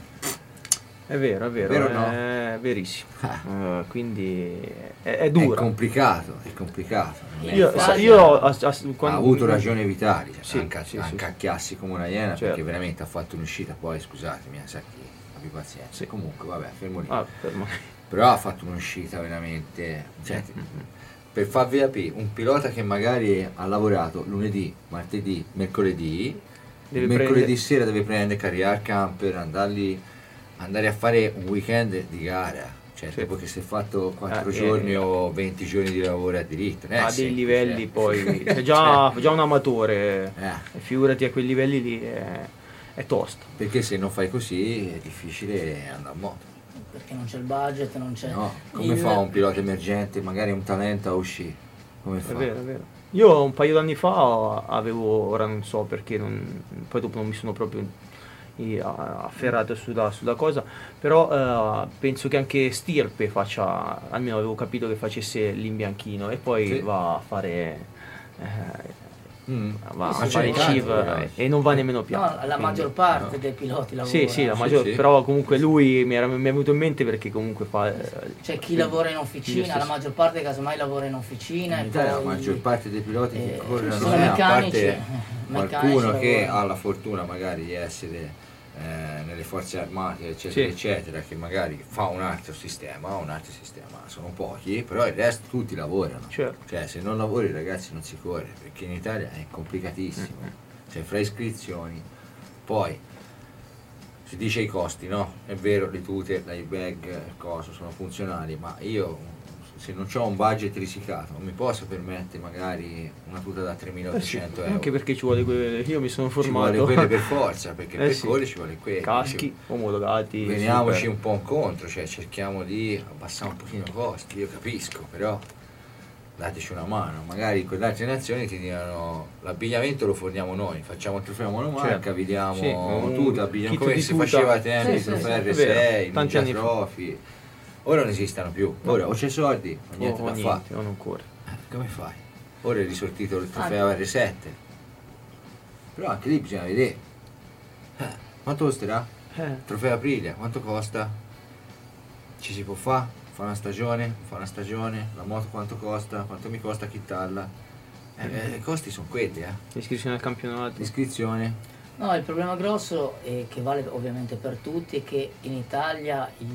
È vero, è vero, Vero o è no? verissimo. Ah. Eh, quindi è, è È dura. complicato, è complicato. non è Io, Infatti, sa- facile. io as- as- ha quando- avuto ragione Vitali, cioè, Sì, anche, sì, anche sì, a chiassi come una iena, Certo. perché veramente ha fatto un'uscita, poi scusatemi, eh, sa chi, abbi pazienza. Sì. Comunque vabbè, fermo lì. Ah, fermo. Però ha fatto un'uscita veramente, cioè, per farvi capire, un pilota che magari ha lavorato lunedì, martedì, mercoledì, Deve il mercoledì prendere- sera deve prendere, caricare il camper, andarli, andare a fare un weekend di gara, cioè Sì. dopo che si è fatto quattro Eh, giorni eh, o venti giorni di lavoro a diritto. non è Ha dei semplice, livelli eh. poi, cioè, già, già un amatore, Eh. figurati a quei livelli lì, è, è tosto. Perché se non fai così è difficile andare a moto. Perché non c'è il budget, non c'è. No? Come il- fa un pilota emergente, magari un talento a uscire? Come È fa? vero, è vero. Io un paio d'anni fa avevo, ora non so perché, non- poi dopo non mi sono proprio i- a- afferrato sulla, sulla cosa, però eh, penso che anche Stirpe faccia, almeno avevo capito che facesse l'imbianchino e poi Sì. va a fare eh, Mm. va Sì, a sì, fare sì, il sì, CIV e non va nemmeno piano. No, la quindi, maggior parte no. dei piloti lavora. Sì, sì, la Sì, maggior, sì. però comunque lui mi, era, mi è venuto in mente perché comunque fa... eh, C'è chi quindi- lavora in io officina, stesso. la maggior parte casomai lavora in officina. In e Italia poi, la maggior parte dei piloti che eh, corrono sono eh, a meccanici, parte eh, qualcuno meccanici che lavorano. ha la fortuna magari di essere eh, nelle forze armate eccetera Sì. eccetera, che magari fa un altro sistema, un altro sistema, sono pochi, però il resto tutti lavorano. Certo. Cioè se non lavori ragazzi non si corre, perché in Italia è complicatissimo. Mm-hmm. Cioè fra iscrizioni, poi si dice i costi, no? È vero, le tute, l'airbag, il coso sono funzionali, ma io se non ho un budget risicato non mi posso permettere magari una tuta da Eh sì, tremilaottocento euro. anche perché ci vuole quelle, io mi sono Ci formato. vuole quelle per forza, perché Eh per sì. correre ci vuole quelli. Caschi omologati. Ci- Veniamoci super. un po' incontro, cioè cerchiamo di abbassare un pochino i costi, io capisco, però dateci una mano, magari con le altre nazioni ti dicono l'abbigliamento lo forniamo noi, facciamo il trofeo monomarca, Certo. vi diamo Sì, un tuta, abbigliamo kit come di si tuta. faceva a tempi, Sì, sì, trofeo sì, è R sei, vero, tanti Ninja anni fa. Trophy. Ora non esistono più, ora o c'è soldi o niente Oh, da niente, fare. o non corre. Come fai? Ora è risortito il trofeo R sette. Però anche lì bisogna vedere. Eh, quanto costerà? Eh, Il trofeo Aprilia, quanto costa? Ci si può fare? Fa una stagione? Fa una stagione? La moto quanto costa? Quanto mi costa chittarla? Eh, eh, I costi sono quelli, eh. iscrizione al campionato. L'iscrizione. No, il problema grosso, e che vale ovviamente per tutti, è che in Italia il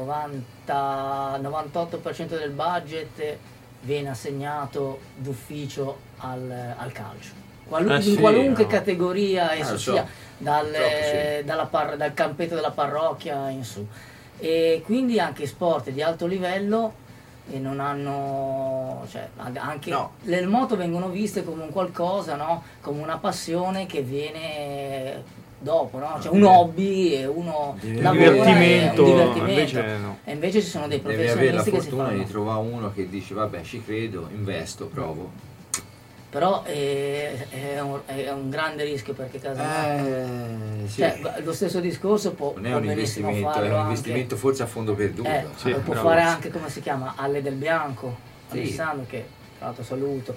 novanta novantotto per cento del budget viene assegnato d'ufficio al, al calcio. Qualu- Eh in sì, qualunque no. categoria esso lo so. sia, dal, Purtroppo sì. dalla par- dal campetto della parrocchia in su. E quindi anche sport di alto livello e non hanno, cioè, anche No. le moto vengono viste come un qualcosa, no? Come una passione che viene dopo, no? Cioè un hobby e uno Deve lavora avere- e è Divertimento, un divertimento. invece no. E invece ci sono dei Devi avere la professionisti che si fortuna di fanno. trovare uno che dice vabbè ci credo, investo, provo. Però è, è, un, è un grande rischio perché casomai Eh, sì. cioè, lo stesso discorso può, Non è può un benissimo investimento, farlo è un anche- investimento forse a fondo perduto. Eh, Sì, lo può bravo. fare anche, come si chiama, Alle Del Bianco, Sì. Alessandro, che tra l'altro saluto.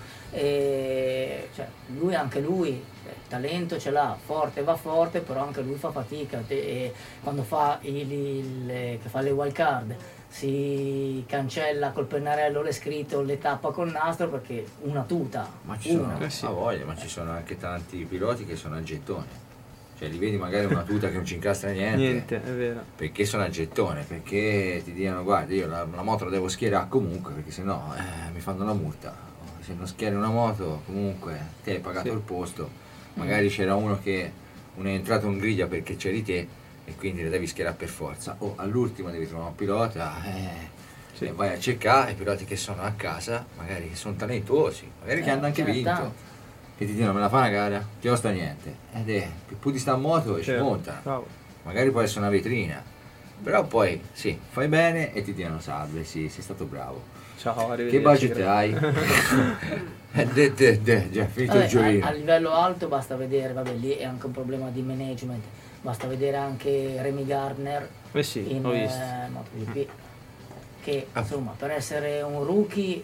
E, cioè, lui, anche lui, eh, talento ce l'ha, forte va forte, però anche lui fa fatica. Te- e quando fa, il, il- che fa le wild card si cancella col pennarello le scritte o le tappa col nastro perché una tuta, Ma ci sono, una. Eh sì. ha voglia, ma ci sono anche tanti piloti che sono a gettone. Cioè li vedi magari una tuta che non ci incastra niente, Niente, è vero. perché sono a gettone, perché ti dicono guarda io la, la moto la devo schierare comunque perché sennò eh, mi fanno la multa. Se non schieri una moto comunque te hai pagato Sì. il posto, magari c'era uno che non è entrato in griglia perché c'eri te e quindi le devi schierare per forza, o all'ultimo devi trovare un pilota eh, Sì. e vai a cercare i piloti che sono a casa, magari che sono talentuosi, magari che Eh, hanno anche ce n'è vinto, tanti. che ti dicono me la fa una gara, ti costa niente, ed è più più di sta a moto e ci Certo, montano, bravo. magari può essere una vetrina, però poi sì, fai bene e ti dicono salve, sì, sei stato bravo. Ciao, arrivederci. Che budget hai? Eh, de, de, de, già finito il Vabbè, a, gioino. a livello alto basta vedere, vabbè lì è anche un problema di management, basta vedere anche Remy Gardner Eh sì, in ho visto. eh, MotoGP, che Ah. insomma per essere un rookie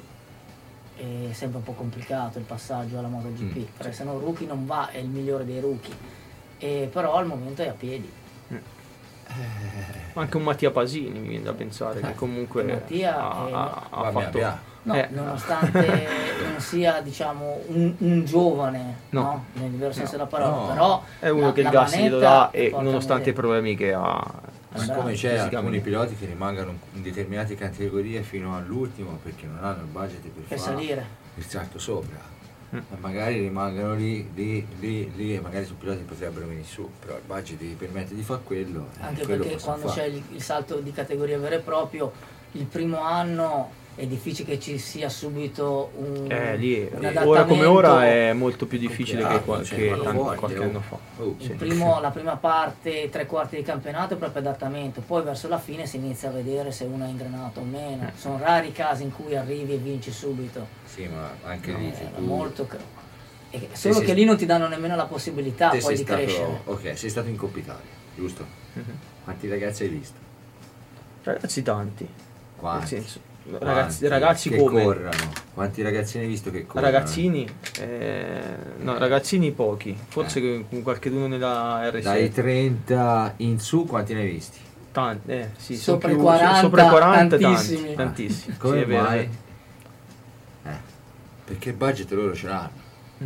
è sempre un po' complicato il passaggio alla MotoGP, Mm, per essere un rookie non va, è il migliore dei rookie, e però al momento è a piedi. Anche un Mattia Pasini mi viene da pensare che comunque Mattia ha, è- ha- ha Va bene, fatto via. No, Eh. nonostante non sia diciamo un, un giovane, No. no. Nel vero senso No. della parola, No. però è uno la- che il la gas glielo manetta dà e porta nonostante i miseria. problemi che ha Eh, Siccome bravo, c'è fisicamente. alcuni piloti che rimangono in determinate categorie fino all'ultimo perché non hanno il budget per, per fare salire. il salto sopra, Mm. e magari rimangono lì, lì, lì, lì e magari sono piloti che potrebbero venire su, però il budget ti permette di fare quello, e Anche quello perché possono quando fare. c'è il, il salto di categoria vero e proprio, il primo anno è difficile che ci sia subito un, eh, lì un ora adattamento. come ora è molto più difficile che, complicato, qua- cioè, che quando tanti- voglia, qualche oh. anno fa. Oh, Il Sì. primo- la prima parte, tre quarti di campionato è proprio adattamento, poi verso la fine si inizia a vedere se uno è ingranato o meno. Eh. Sono rari i casi in cui arrivi e vinci subito. Sì, ma anche lì Eh, se tu molto cr- e solo sei- che lì non ti danno nemmeno la possibilità te poi sei di stato, crescere. ok, sei stato in Coppa Italia, giusto? Mhm. Quanti ragazzi hai visto? Ragazzi tanti, nel Quanti? senso, Ragazzi, Quanti ragazzi che come? corrano? Quanti ragazzini hai visto che corrono? Ragazzini, eh, no, ragazzini pochi, forse Eh. con qualcheduno nella R sette. Dai trenta in su quanti ne hai visti? Tanti, eh, sì, sono Sopra i più- quaranta, sopra i quaranta, tantissimi. tanti, tantissimi. Come sì, è vero, mai? è vero. Eh, perché il budget loro ce l'hanno. Mm.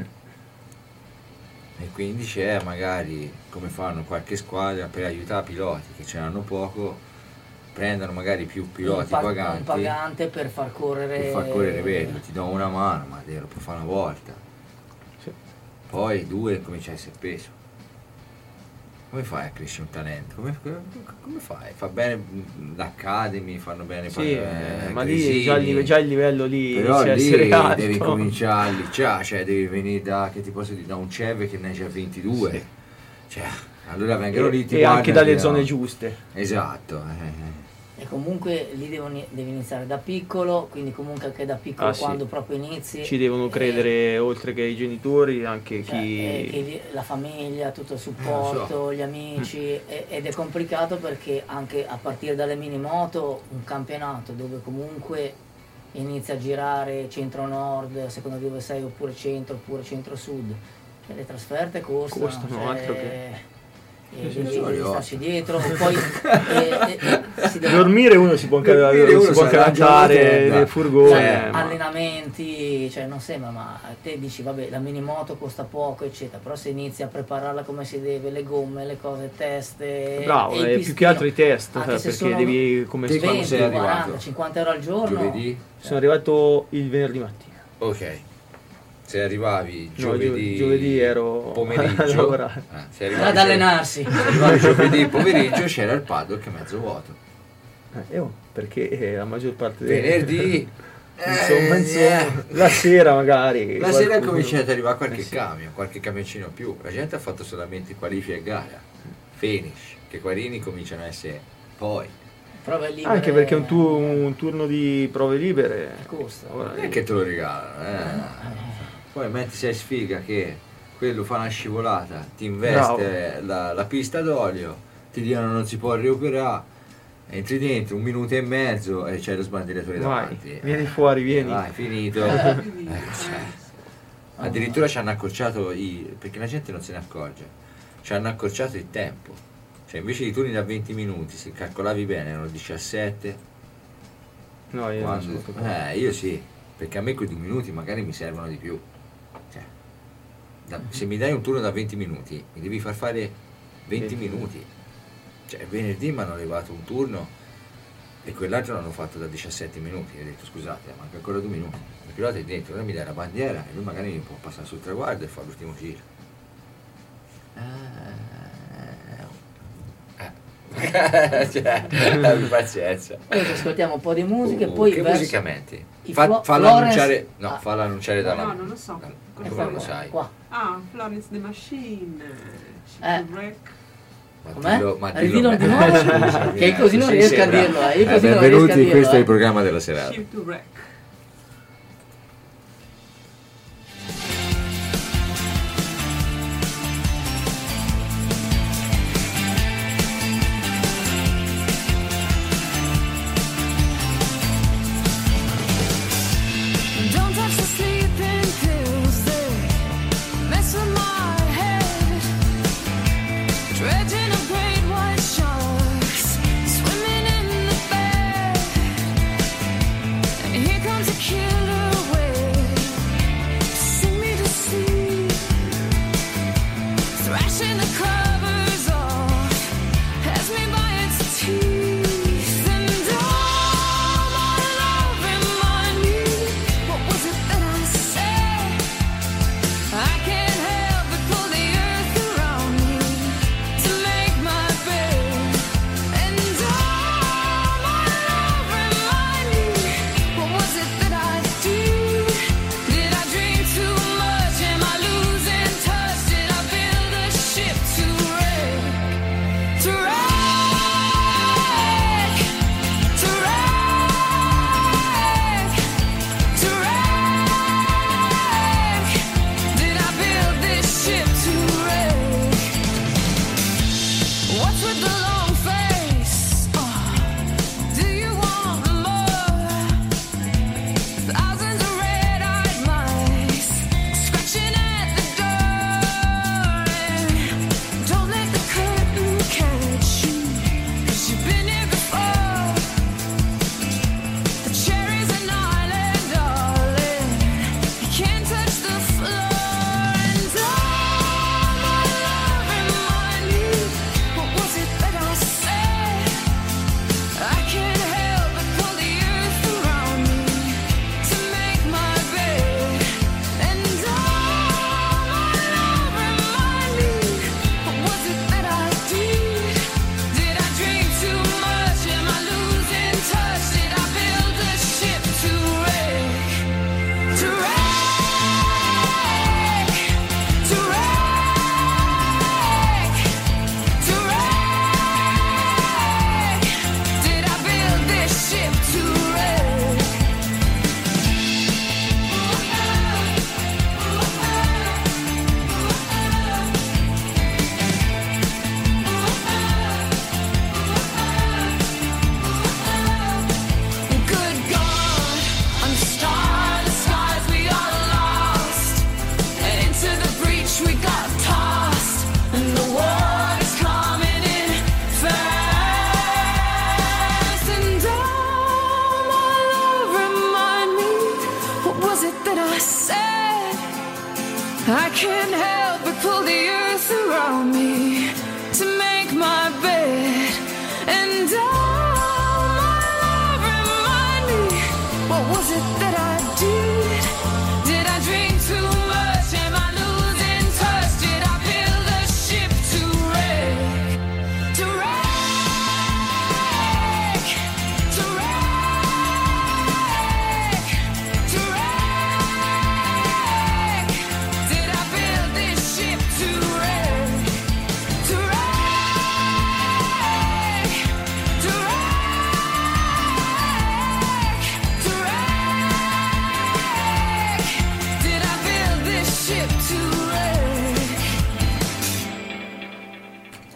E quindi c'è magari, come fanno qualche squadra, per aiutare i piloti che ce l'hanno poco, prendono magari più piloti un, pa- paganti un pagante per far correre per far correre bello, ti do una mano, ma te lo puoi fare una volta. Sì. Poi due comincia a essere peso. Come fai a crescere un talento? Come, come- come fai? Fa bene l'Academy, fanno bene Sì, eh, eh, ma lì Gresini. già il, già il livello lì Però inizia a lì essere alto. devi cominciare lì, cioè, cioè devi venire da, che ti posso dire, da un C E V che ne ha già ventidue. Sì. Cioè, allora vengono lì e, ti e anche guardano dalle e zone no. giuste. Esatto. eh. e comunque lì devono, devi iniziare da piccolo, quindi comunque anche da piccolo Ah, sì. quando proprio inizi Ci devono eh, credere oltre che i genitori anche cioè, chi... eh, che lì- la famiglia, tutto il supporto, gli amici e- ed è complicato perché anche a partire dalle mini moto un campionato dove comunque inizi a girare centro-nord, a seconda di dove sei, oppure centro, oppure centro-sud, cioè, le trasferte costano, Costano, cioè, altro che- e Sì, devi, sono devi le starci ossa. dietro e poi e- e- e si deve- Dormire uno si può anche, Dormire si uno può si anche arrangia la lanciare tenda. nel furgone. cioè, ma- allenamenti, cioè non sembra, ma te dici vabbè la minimoto costa poco eccetera, però se inizi a prepararla come si deve, le gomme, le cose, teste Bravo, e il è più pistino, che altro i test, anche cioè, se perché sono devi come Te quando venti, sei arrivato? quaranta, cinquanta euro al giorno. Giovedì? Sono arrivato il venerdì mattina. Ok. Se arrivavi No, giovedì, gio- giovedì ero a pomeriggio, lavorare. eh, se Era arrivavi, ad allenarsi. se arrivavi giovedì pomeriggio c'era il paddock mezzo vuoto. Eh, oh, perché eh, la maggior parte dei... Venerdì, insomma, eh, insomma, la sera magari. la sera è qualcuno- cominciato ad arrivare qualche Eh, sì. camion, qualche camioncino più. La gente ha fatto solamente qualifica e gara, finish, che quarini cominciano a essere poi. Prove libere, Anche perché un, tu- un turno di prove libere costa. ora Non è che te lo regalano, eh. Poi metti sei sfiga che quello fa una scivolata, ti investe la, la pista d'olio, ti dicono non si può recuperare, entri dentro un minuto e mezzo e c'è lo sbandieratori vai, davanti. vieni fuori, vieni. Vai, finito. Eh, cioè. Addirittura ci hanno accorciato i. Perché la gente non se ne accorge. Ci hanno accorciato il tempo. Cioè invece di turni da venti minuti, se calcolavi bene, erano diciassette. No, io non Quando- sono stato- eh, io sì, perché a me quei due minuti magari mi servono di più. Cioè, da- se mi dai un turno da venti minuti, mi devi far fare venti venti minuti. Cioè, venerdì mi hanno levato un turno e quell'altro l'hanno fatto da diciassette minuti. E ho detto scusate, manca ancora due minuti. Il pilota è dentro, ora mi dai la bandiera e lui magari mi può passare sul traguardo e fare l'ultimo giro. Eh, cioè, abbi pazienza. Poi ci ascoltiamo un po' di musica e Uh, poi che verso- musica metti? i Fa- Flo- falla Florence- annunciare, no, ah. falla annunciare dalla. No, non lo so. No, Eh, come non lo qua, sai? qua. Ah, Florence the Machine. Eh. Shipwreck. Ma Com'è? dillo- ma Ridillo dillo- di nuovo? Scusa, Che così non sì, riesco a sembra. dirlo, eh, io Eh, così non riesco a benvenuti, dirlo, questo è eh. il programma della serata. Shipwreck. Don't touch the sleeping pills, they mess with my head. Dredging up great white sharks, swimming in the bed. And here comes a killer wave, sing me to sleep, thrashing the covers off, has me by its teeth. And all my love remind me, what was it that I said? I can't help but pull the earth around me to make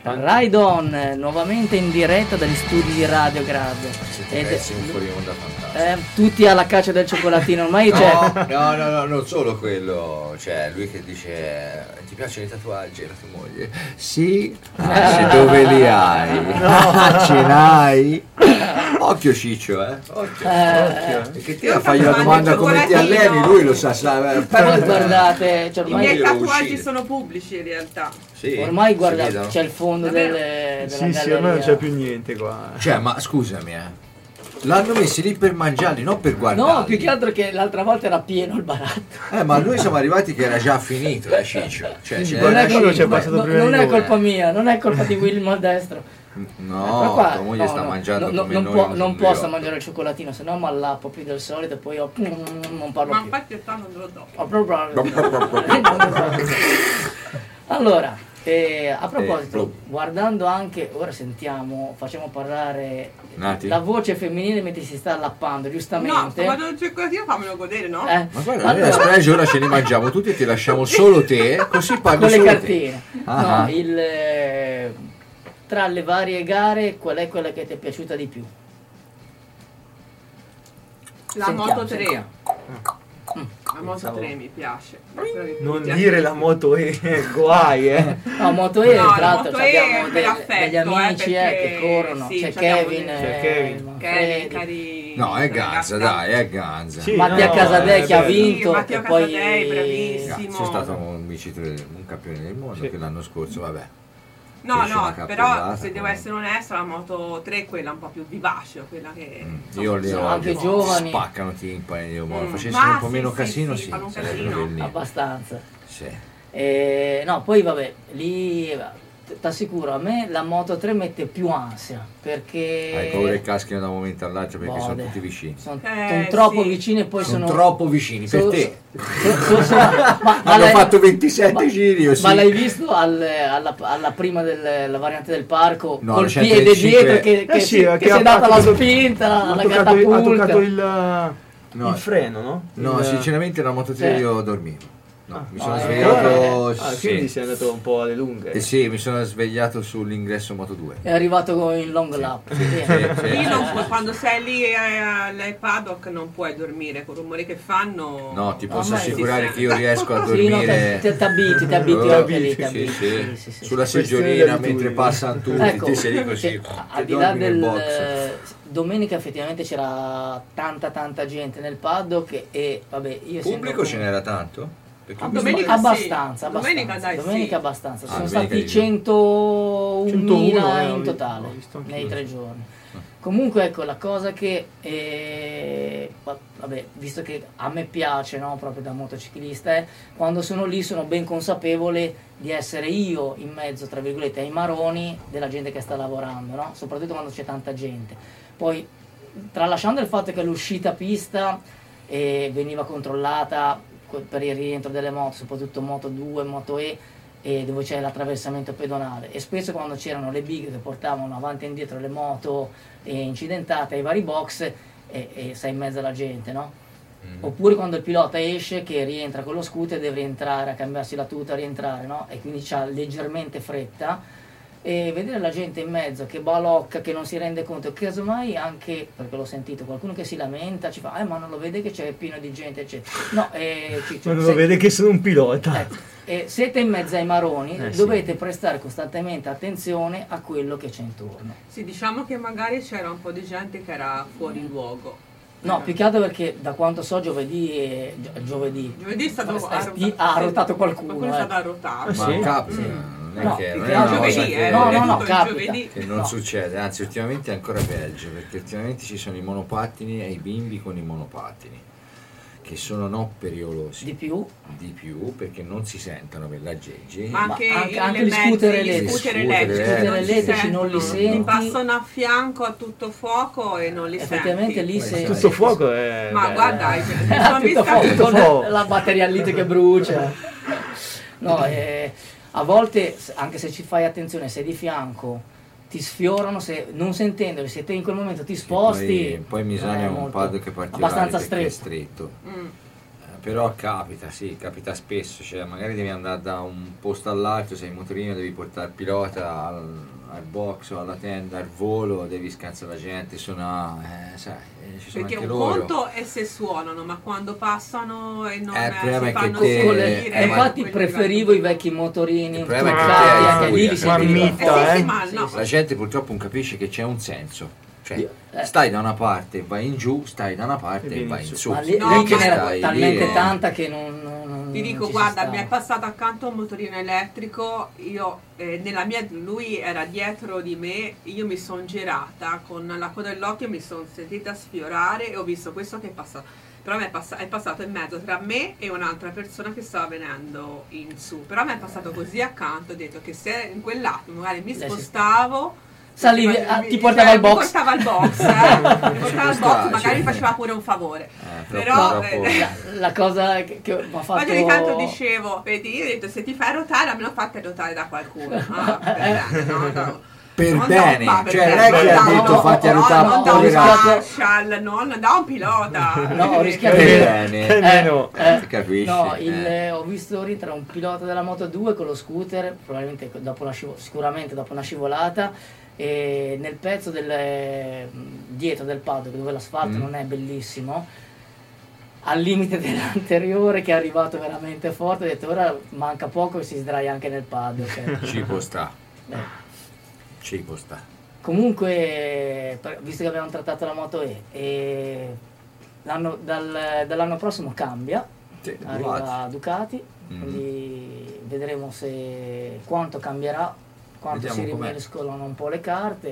Ride On, nuovamente in diretta dagli studi di Radio Grad. Siete Ed- messi un fuori onda fantastico. eh, tutti alla caccia del cioccolatino, ormai c'è. No, no, no, no, non solo quello, cioè lui che dice ti piacciono i tatuaggi la tua moglie? Sì, ah, se dove li hai? Ah, ce n'hai? Occhio Ciccio, eh? Occhio. Eh, Perché ti fai la domanda come ti alleni, lui lo sa, sa poi per- guardate, cioè, I ormai, miei lo tatuaggi uscite. sono pubblici in realtà. Sì, ormai si guardate, vedono. c'è il fondo Davvero? delle, della Sì, sì, galleria. ormai non c'è più niente qua. Cioè, ma scusami, eh. L'hanno messi lì per mangiarli, non per guardarli. No, più che altro che l'altra volta era pieno il baratto. Eh, ma noi siamo arrivati che era già finito, eh, Ciccio. Cioè, c'è- Non è, quello colpa, c'è passato no, prima non di è noi. colpa mia, non è colpa di Will Maldestro. No, Però qua- tua moglie no, sta no, mangiando no, no, come non, noi. può- un non posso biotto. mangiare il cioccolatino, se no mi allappo più del solito e poi io, non parlo Ma più. infatti io non te lo do. Ho proprio- Allora, eh, a proposito, Eh, pro- guardando anche, ora sentiamo, facciamo parlare Nati? la voce femminile mentre si sta allappando, No, giustamente. ma il cioccolatino fammelo godere, no? Eh, Ma guarda, allora, noi a Spregio ora ce li mangiamo tutti e ti lasciamo solo te, così parli con le solo te. cartine. Ah. No, il, eh, tra le varie gare, qual è quella che ti è piaciuta di più? La Sentiamo, Moto tre. sentiamo. La Moto tre mi piace. Quella che Non mi piace dire di la più. moto E, guai, eh. No, Moto E, No, tra la l'altro Moto E abbiamo per dei- affetto, degli eh, amici eh, perché che corrono, sì, c'è c'abbiamo Kevin, dei- C'è eh, Kevin. Manfredi. Kevin, cari. No, è Ganza, ragazzi. dai, è Ganza. Sì, Mattia no, Casadei è che ha bello. vinto Sì, Mattia e poi Casadei, bravissimo. Ganza, è stato un vincitore, un campione del mondo Sì. che l'anno scorso, vabbè. No, Esce una no, però cappellata, se devo poi. essere onesto, la Moto tre è quella un po' più vivace, quella che... Mm, Io le sono ho anche le- giovani. spaccano timpani, io mo- Mm, facessero ma un po' sì, meno sì, casino, sì, sì, fanno un sarebbero casino. belli. abbastanza. Sì. Eh, no, poi vabbè, lì ti assicuro, a me la Moto tre mette più ansia perché Hai paura che caschino da un momento all'altro perché sono Bode. tutti vicini. sono, Eh, sono troppo sì. vicini e poi Sono sono troppo vicini per so- te. so- so- so- ma, ma Hanno l'hai- fatto ventisette ma- giri, io sì. Ma l'hai visto al- alla, alla prima della variante del parco No, col il piede centotrentacinque dietro che, che Eh si, sì, che che si ha è data la toccato- spinta, Ha la toccato, il- ha catapulta. toccato il, No. il freno, no? No, Il- sinceramente la Moto tre Sì. io dormivo. No, mi sono no, svegliato. Ah, sì. quindi sei andato un po' alle lunghe. Eh sì, mi sono svegliato sull'ingresso Moto due. È arrivato con il long lap. Sì, Sì. sì, sì. Lì non puoi- quando sei lì eh, al paddock non puoi dormire, con i rumori che fanno... No, ti No, posso ma- assicurare sì, che io riesco a Sì, no, dormire. ti, ti abiti, ti abiti Oh, anche lì, ti sì, abiti. sì. Sì, sì, sì, Sulla sì. Questione di seggiolina abitudini. mentre passano tutti, Ecco, te sei lì così. che, che al di là dormi nel del box. eh, domenica effettivamente c'era tanta tanta gente nel paddock e vabbè io Pubblico essendo ce n'era tanto? Perché Ah, mi domenica sbaglio. abbastanza, sì. Domenica, abbastanza, dai, sì. domenica abbastanza, Ah, sono domenica stati di più. centomila centouno, eh, ho in visto- totale ho visto anch'io. nei tre giorni. Comunque ecco la cosa che eh, va- vabbè, visto che a me piace, no, proprio da motociclista, è quando sono lì sono ben consapevole di essere io in mezzo, tra virgolette, ai maroni della gente che sta lavorando, no? Soprattutto quando c'è tanta gente. Poi tralasciando il fatto che l'uscita pista eh, veniva controllata que- per il rientro delle moto, soprattutto Moto due, Moto E, e dove c'è l'attraversamento pedonale, e spesso quando c'erano le big che portavano avanti e indietro le moto eh, incidentate ai vari box e, e sei in mezzo alla gente, no? Oppure quando il pilota esce che rientra con lo scooter, deve rientrare a cambiarsi la tuta, rientrare, no? E quindi c'ha leggermente fretta, e vedere la gente in mezzo che balocca, che non si rende conto, che casomai anche, perché l'ho sentito, qualcuno che si lamenta, ci fa, eh ma non lo vede che c'è pieno di gente, eccetera. No, eh, Ciccio, Ma non se- lo vede che sono un pilota. ecco, eh, siete in mezzo ai maroni, Eh, sì. dovete prestare costantemente attenzione a quello che c'è intorno. Sì, diciamo che magari c'era un po' di gente che era fuori luogo. No, più che altro perché da quanto so giovedì, e- gio- giovedì, Giovedì è stato ha, ha arrotato qualcuno. Qualcuno è stato eh. arrotato. Ah, Ma sì? capita, Sì. non è No, che più non che è una altro- cosa Giovedì, che, eh, no, no, tutto no, il capita. giovedì. che non No. succede, anzi ultimamente è ancora peggio perché ultimamente ci sono i monopattini e i bimbi con i monopattini che sono no pericolosi Di più, di più perché non si sentono per l'aggeggi. Ma anche, anche- i- anche le gli mezzi, scooter gli elettrici. scooter Gli elettrici, scooter non si elettrici non li sentono. senti. Ti passano a fianco a tutto fuoco e non li effettivamente senti. lì Poi se... Tutto fuoco è... Ma beh, guarda, eh. mi sono tutto vista fuoco, tutto con fuoco. la batteria al litio che brucia. No, eh, a volte, s- anche se ci fai attenzione, sei di fianco, ti sfiorano, se non sentendoli, se te in quel momento ti sposti... poi, poi Misano non è un molto- paddock che particolare abbastanza perché è stretto. stretto. Mm. Eh, Però capita, sì, capita spesso, cioè magari devi andare da un posto all'altro, sei in motorino, devi portare il pilota al, al box o alla tenda, al volo, devi scansare la gente, suonare, eh, sai, eh, ci sono Perché anche un loro. conto è se suonano, ma quando passano e non Eh, il eh, problema si è che fanno te- Con le- sentire, e infatti quelli preferivo i livelli- vecchi motorini Il problema è che truccati, te hai anche lì furia. li sentivi Marmitta, da fuori. eh. Sì, sì, ma no. La gente purtroppo non capisce che c'è un senso. Cioè, Io- eh. stai da una parte e vai in giù, stai da una parte E e vai in su. Ma lì, No, lì ce ma- n'era stai talmente lì e- tanta che non, non- non- Ti non dico, ci si guarda, stava. mi è passato accanto un motorino elettrico, io eh, nella mia, lui era dietro di me, io mi sono girata con la coda dell'occhio, mi sono sentita sfiorare e ho visto questo che è passato. Però mi è, passa- è passato in mezzo tra me e un'altra persona che stava venendo in su. Però mi è passato così accanto, ho detto che se in quell'attimo magari mi Lei si- spostavo. Salivi- mi- ah, mi- ti portava al mi box. portava al box, eh. mi portava al Ci box, sta, magari sì. mi faceva pure un favore. Eh, Però troppo- eh, La, la cosa che, che mi ha fatto... poi ogni tanto dicevo, vedi, io ho detto se ti fai ruotare almeno fate ruotare da qualcuno. Ah, per bene, no, no. Per Non bene, da un pa- cioè per non è che bene, ha no, detto no, fatti no, aiutare, non da un rischiato- marshal, non da un pilota. No, ho rischiato Per di... bene. Che almeno- Eh, Si capisce, no, il- eh. ho visto rientrare un pilota della Moto due con lo scooter, probabilmente dopo una scivo- sicuramente dopo una scivolata, e nel pezzo del, dietro del paddock dove l'asfalto Mm. non è bellissimo, al limite dell'anteriore che è arrivato veramente forte, ho detto ora manca poco e si sdraia anche nel paddock. Ci può sta, Eh. ci può sta. Comunque, per- visto che abbiamo trattato la Moto E, e l'anno- dal- dall'anno prossimo cambia, Sì, arriva Ducati, Mm. quindi vedremo se quanto cambierà, quanto Vediamo si com'è. rimescolano un po' le carte.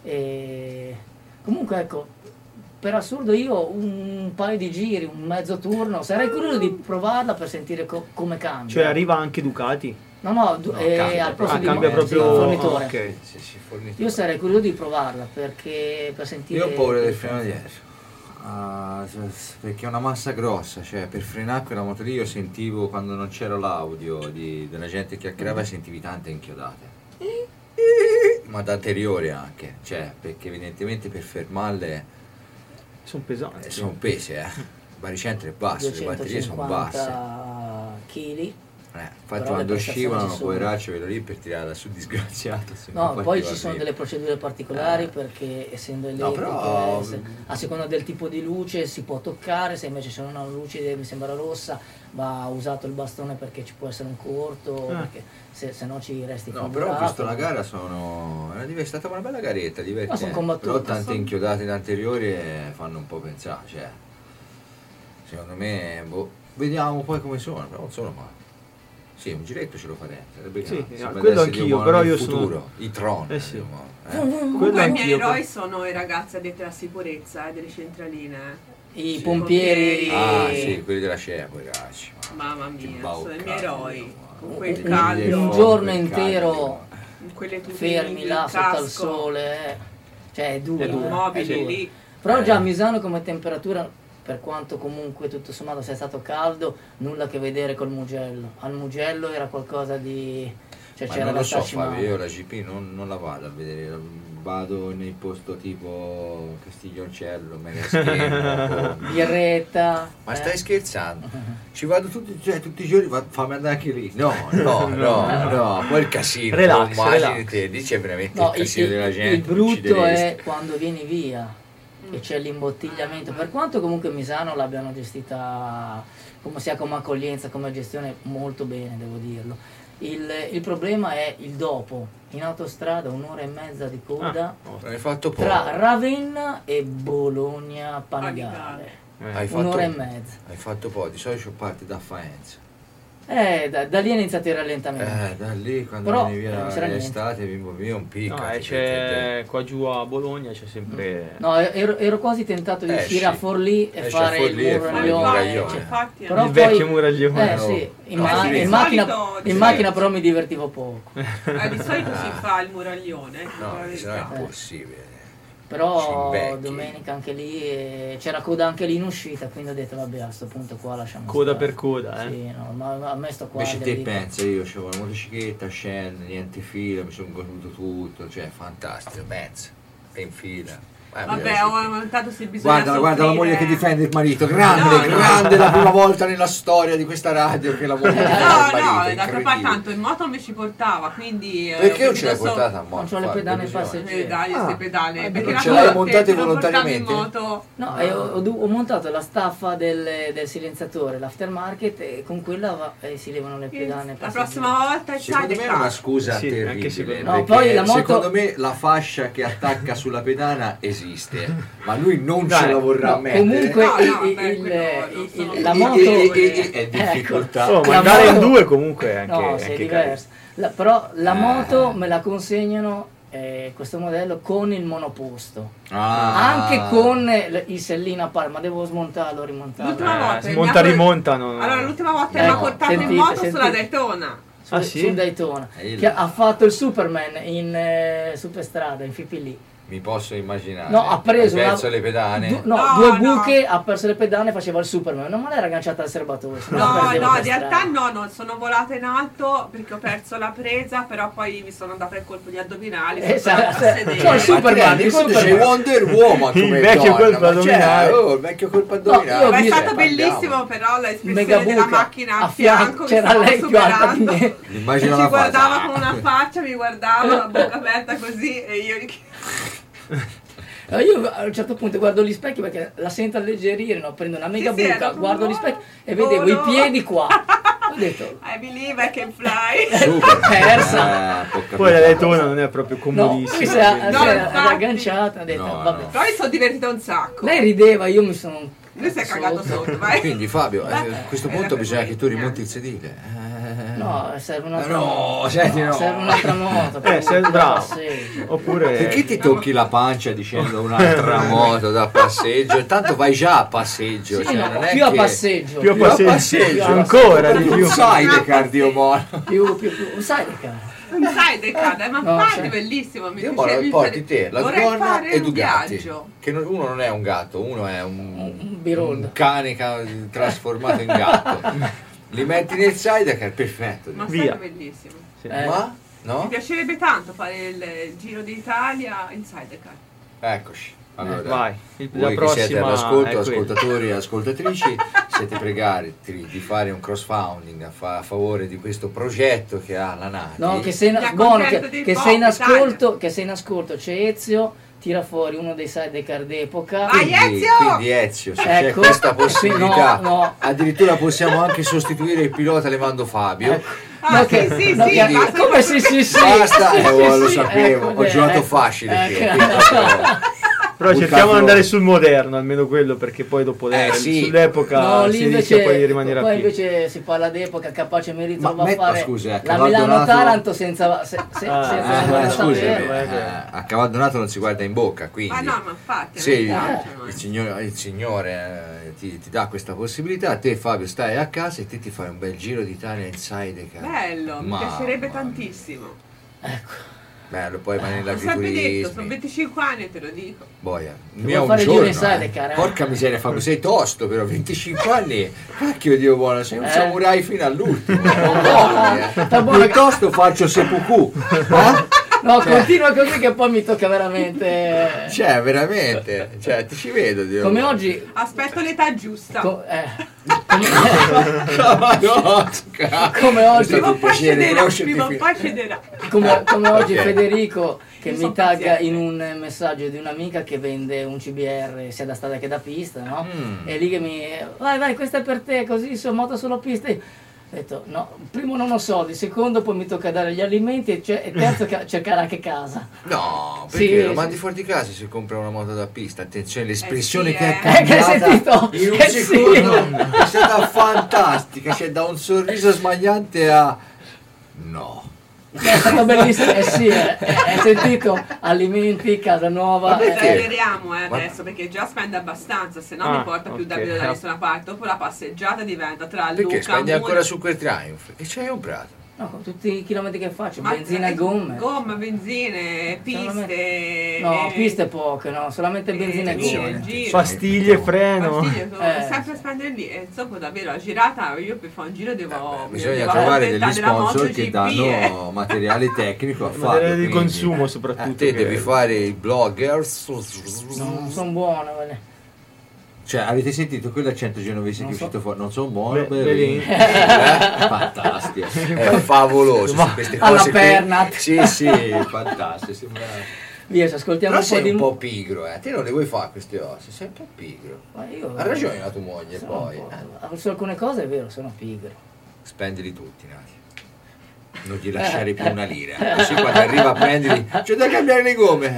E comunque ecco, per assurdo io un paio di giri, un mezzo turno, sarei curioso di provarla per sentire co- come cambia. Cioè arriva anche Ducati? No, no, du- No, eh, cambia al proprio. posto Ah, di cambia sì, proprio... il fornitore. ok. Sì, sì, fornitore. Io sarei curioso di provarla perché per sentire... Io ho paura del freno dietro. Ah, s- perché è una massa grossa, cioè per frenare quella moto lì io sentivo quando non c'era l'audio di- della gente che chiacchierava sentivi tante inchiodate. Ma da anteriore anche, cioè perché evidentemente per fermarle Sono pesanti. sono pese, eh. Il baricentro è basso, le batterie sono basse. duecentocinquanta chili. Eh, infatti Però le quando prestazioni scivolano ci sono. poveraccio vedo lì per tirarla su disgraziato. se No, poi poi ti ci va sono bene. delle procedure particolari Eh. perché essendo No, elettriche, però- se- a seconda del tipo di luce si può toccare, se invece c'è una luce mi sembra rossa va usato il bastone perché ci può essere un corto, Ah. perché se, se no ci resti No, però ho fulgurato. visto la gara, sono era div- è stata una bella garetta, divertente. Ma son combattuti, Però tante son- inchiodate in anteriori eh, fanno un po' pensare, cioè. Secondo me, boh, vediamo poi come sono, però non sono male. Sì, un giretto ce lo farei. Sarebbe Sì, grande, eh, sembra quello di essere anch'io, buono però nel io sono- futuro, i Tron. Eh sì. diciamo, eh. Quello Comunque i miei anch'io. eroi sono i ragazzi addetti alla sicurezza eh, delle centraline. I Sì. pompieri, Ah, sì, quelli della C E A, poi ragazzi. Mamma Che mia, baucano, sono i miei eroi. ma- Con un, quel un- caldo, un fuoco, giorno quel intero caldo. con quelle tutine, fermi il là sotto al casco, sole, eh. Cioè è duro, È duro. eh, mobili è duro. lì. Però Eh. già a Misano come temperatura, per quanto comunque tutto sommato sia stato caldo, nulla a che vedere col Mugello. Al Mugello era qualcosa di... cioè Ma c'era non da lo so starci Fabio, male. io la G P non, non la vado a vedere, la- vado nel posto tipo Castiglioncello, Megaschermo. Birretta. Ma eh. stai scherzando? Ci vado tutti, cioè, tutti i giorni, va- fammi andare anche lì. No, no, no, no, poi il casino, Relax, immagini relax. te, lì c'è veramente No, il il, casino il- della il gente. brutto uccideresti. è quando vieni via e c'è l'imbottigliamento. Per quanto comunque Misano l'abbiano gestita come sia come accoglienza, come gestione molto bene, devo dirlo. Il, il problema è il dopo. In autostrada un'ora e mezza di coda Ah, oh. Hai fatto poco. tra Ravenna e Bologna Panigale. Eh. Hai fatto, Un'ora e mezza. Hai fatto po', di solito parti da Faenza. Eh, da, da lì è iniziato il rallentamento. Eh, da lì quando Però, vieni eh, non via c'era niente. l'estate, vieni via un picco. No, eh, c'è qua giù a Bologna c'è sempre... No, ero, ero quasi tentato di Eh, uscire sì. a Forlì e Esci a fare Forlì il e fai il muraglione. muraglione. cioè, Infatti, però Il poi- vecchio muraglione. Eh no. sì, in, No, ma- sì, in di macchina, solito- di in macchina però mi divertivo poco. Eh, di solito si fa il muraglione. ecco, No, la se verità. no è impossibile. Però Ci invecchi. domenica anche lì eh, c'era coda anche lì in uscita, quindi ho detto vabbè a sto punto qua lasciamo Coda stare. per coda, eh. Sì, no, ma ma a me sto qua. Invece devo te dire- pensa, io avevo la motocicletta, scendo, niente fila, mi sono goduto tutto, cioè fantastico, Benz, e in fila. Eh, Vabbè, vediamo, ho sì. montato se bisogna Guarda, guarda la soffrire. moglie che difende il marito, grande, No, no. grande, la prima volta nella storia di questa radio che la moglie difende il No, marito, no, d'altra incredibile. parte tanto in moto mi ci portava, quindi... eh, Perché non ho ce l'hai preso- portata a moto? Non c'ho le Fabio? pedane Che bisogno? passeggeri. Eh, dai, Ah. queste pedane. Ah, perché non la ce l'hai notte montate ti non portavi volontariamente? in moto. No, e ho, ho du- ho montato la staffa del, del silenziatore, l'aftermarket, e con quella va- eh, si levano le pedane. La prossima volta è Secondo me è una scusa Sì, terribile, anche secondo me. No, perché poi la moto- secondo me la fascia che attacca sulla pedana esiste, ma lui non Dai, ce la vorrà No, mettere. comunque No, no, il- vabbè, il- quello il- non il- sono- la E- moto e- e- e- è ecco. difficoltà. Oh, ma La andare in moto- due comunque è anche, no, è sì, è anche diverso. La- però la Eh. moto me la consegnano, eh, questo modello, con il monoposto, Ah. anche con eh, il sellino a parte, ma devo smontarlo, rimontarlo. L'ultima carino. volta Eh, mi smonta ha- rimonta non... Allora, l'ultima volta Ecco, mi ha portato in sentite, moto sulla sentite. Daytona. Su, Ah, sì? sul Daytona, E il- che ha fatto il Superman in eh, superstrada, in Fipili. Mi posso immaginare. No, ha preso Hai una- perso le pedane. Du- no, No, due no. buche, ha perso le pedane, faceva il Superman. Non me l'era agganciata al serbatoio. se no la No, perdevo no, per in realtà strada. no, non sono volata in alto perché ho perso la presa, però poi mi sono andata il colpo di addominali. Eh, sono sa- andata sa- a sedere. c'ho il Superman, Ma il quando c'è Superman. Wonder Woman come Il vecchio donna, colpo ma addominale. c'è, oh, il vecchio colpo io addominale. Ma è mi- stato Parliamo. bellissimo, però l'espressione Mega della buca, macchina a a fianco, fianco mi c'era stava lei più alta di superando. me. Immagina Ci la guardava faccia. con una faccia, mi guardava la bocca aperta così e io... Allora, io a un certo punto guardo gli specchi perché la sento alleggerire, no? Prendo una mega Sì, sì, buca, era guardo proprio- gli specchi e vedevo Oh, i no. piedi qua. Ho detto, I believe I can fly. Super. Persa. Eh, può capitare. Poi la Daytona non è proprio no, comodissima. mi si era, No, si era infatti. agganciata, ho detto, No, vabbè. no. Però mi sono divertita un sacco. Lei rideva, io mi sono... Lui si è cagato sotto, vai. Quindi Fabio, eh, a questo Era punto per bisogna voi. che tu rimonti il sedile. Eh. No, serve un'altra No, moto. senti, no. Serve un'altra moto. Eh, sei da bravo. passeggio. Oppure... Perché ti tocchi la pancia dicendo un'altra moto da passeggio? Tanto vai già a passeggio. Sì, cioè, no, non è più a che- passeggio. Più a Più a passeggio. passeggio. Ancora di più. Un sidecar di Omolo. Più, più, più. Sai che Un sidecar, eh, ma No, infatti sì. bellissimo. Mi Io piace- mi porti piace- te, la vorrei donna fare e un Ducati. viaggio. Che non- uno non è un gatto, uno è un, Un birold. un cane ca- trasformato in gatto. Li metti nel sidecar, perfetto. Ma Via. sarebbe bellissimo. Sì. Eh. Ma? Mi No? piacerebbe tanto fare il, il Giro d'Italia in sidecar. Eccoci. Allora, Eh, vai. Il- voi la che siete prossima all'ascolto, è quella. ascoltatori e ascoltatrici, siete pregati di fare un crowdfunding a, fa- a favore di questo progetto che ha la Nati. No, che sei in, Mi ha buono, contento che, dei che pop, sei in ascolto, Italia. che sei in ascolto, c'è Ezio, tira fuori uno dei sidecar d'epoca. Vai, Quindi, Ezio! quindi Ezio, se c'è Ecco. questa possibilità, No, no. addirittura possiamo anche sostituire il pilota levando Fabio. Ecco. Ah, No, sì, che- sì, no, sì, che- basta- come sì, sì, sì. Basta, sì, eh, sì, lo sì, sapevo, ecco, ho giocato ecco. facile. Ecco. qui, proprio. Però Un cerchiamo di capo- andare sul moderno, almeno quello, perché poi dopo Eh, le- sì. sull'epoca No, lì si invece, rischia poi di rimanere a poi piedi. invece si parla d'epoca, capace mi ritrovo Ma a met- fare ma scusa, a la Cavallo Milano-Taranto senza, se, se, Ah, senza Eh, dover ma scusami, sapere. eh, eh, a cavallo donato non si guarda in bocca, quindi Ah no, ma infatti. se mi il, piace, ma- il signore, il signore, eh, ti, ti dà questa possibilità, te Fabio stai a casa e te ti fai un bel giro d'Italia in sidecar. Bello, mi Mamma piacerebbe mia. tantissimo. Bello, poi vai L'ho sempre detto, sono nell'agriturismo. venticinque anni e te lo dico. Boia, vuoi mio un fare il giro in giorno, eh. sidecar, eh? Porca miseria Fabio, sei tosto però, venticinque anni, cacchio Dio buono, sei un Eh. samurai fino all'ultimo, non voglio, eh. Sta buono che- Piuttosto faccio seppuku, eh? No, Cioè- continua così che poi mi tocca veramente. Cioè, veramente, cioè, ti ci vedo, Dio Come buono. oggi. Aspetto l'età giusta. co- eh, Cavanosca. come oggi. Prima o poi piacere cederà, conoscerti prima o fino- poi cederà. Come, come oggi Ok. Federico che Io mi son tagga paziente. in un messaggio di un'amica che vende un C B R sia da strada che da pista, no? Mm. E lì che mi vai vai questa è per te, così sono moto solo pista. Ho detto no, primo non ho soldi, secondo poi mi tocca dare gli alimenti e, cioè, e terzo ca- cercare anche casa. No, Sì, perché lo sì. mandi fuori di casa se compra una moto da pista. Attenzione, l'espressione Eh sì, che è eh. Eh, che hai cambiata sentito? in un Eh sì. secondo è stata fantastica. C'è da un sorriso smagliante a no. È stato bellissimo, eh sì, eh, eh, hai sentito? Alimenti, casa nuova. Ma perché? eh, Esageriamo eh, Ma- adesso perché già spende abbastanza, se no Ah, mi porta più ok. da da nessuna parte. Dopo la passeggiata diventa tra Perché Luca, spendi Mura- ancora su quel Triumph? E c'hai un prato. No, con tutti i chilometri che faccio, Ma- benzina e gomme. Gomma, benzine, Solamente- piste. No, eh, piste poche, no, solamente benzina e eh, gomme. giri. Pastiglie, freno. Pastiglie, sono Eh. sempre spendere lì e dopo davvero la girata io per fare un giro devo Bisogna devo trovare degli accontentare la sponsor che MotoGP, danno materiale tecnico a farlo. Materiale di quindi- consumo Eh, soprattutto. te che- devi fare i blogger. No, non sono buone quelle. Cioè, avete sentito quell'accento genovese Non che è so. uscito fuori? Non sono buono, Be- Belin. Belin. Eh? Fantastico. È favoloso su queste Alla cose qui. Pernat. Sì, sì, fantastico. Sembra... Via, ci ascoltiamo Però un po' sei di un po' pigro, eh. Te non le vuoi fare queste ossa, sei un po' pigro. Ma io- Ha ragione la tua moglie, sono poi. un eh. po'- Su alcune cose è vero, sono pigro. Spendili tutti, Nati. Non gli lasciare più una lira. Così quando arriva a prenderli, c'è da cambiare le gomme.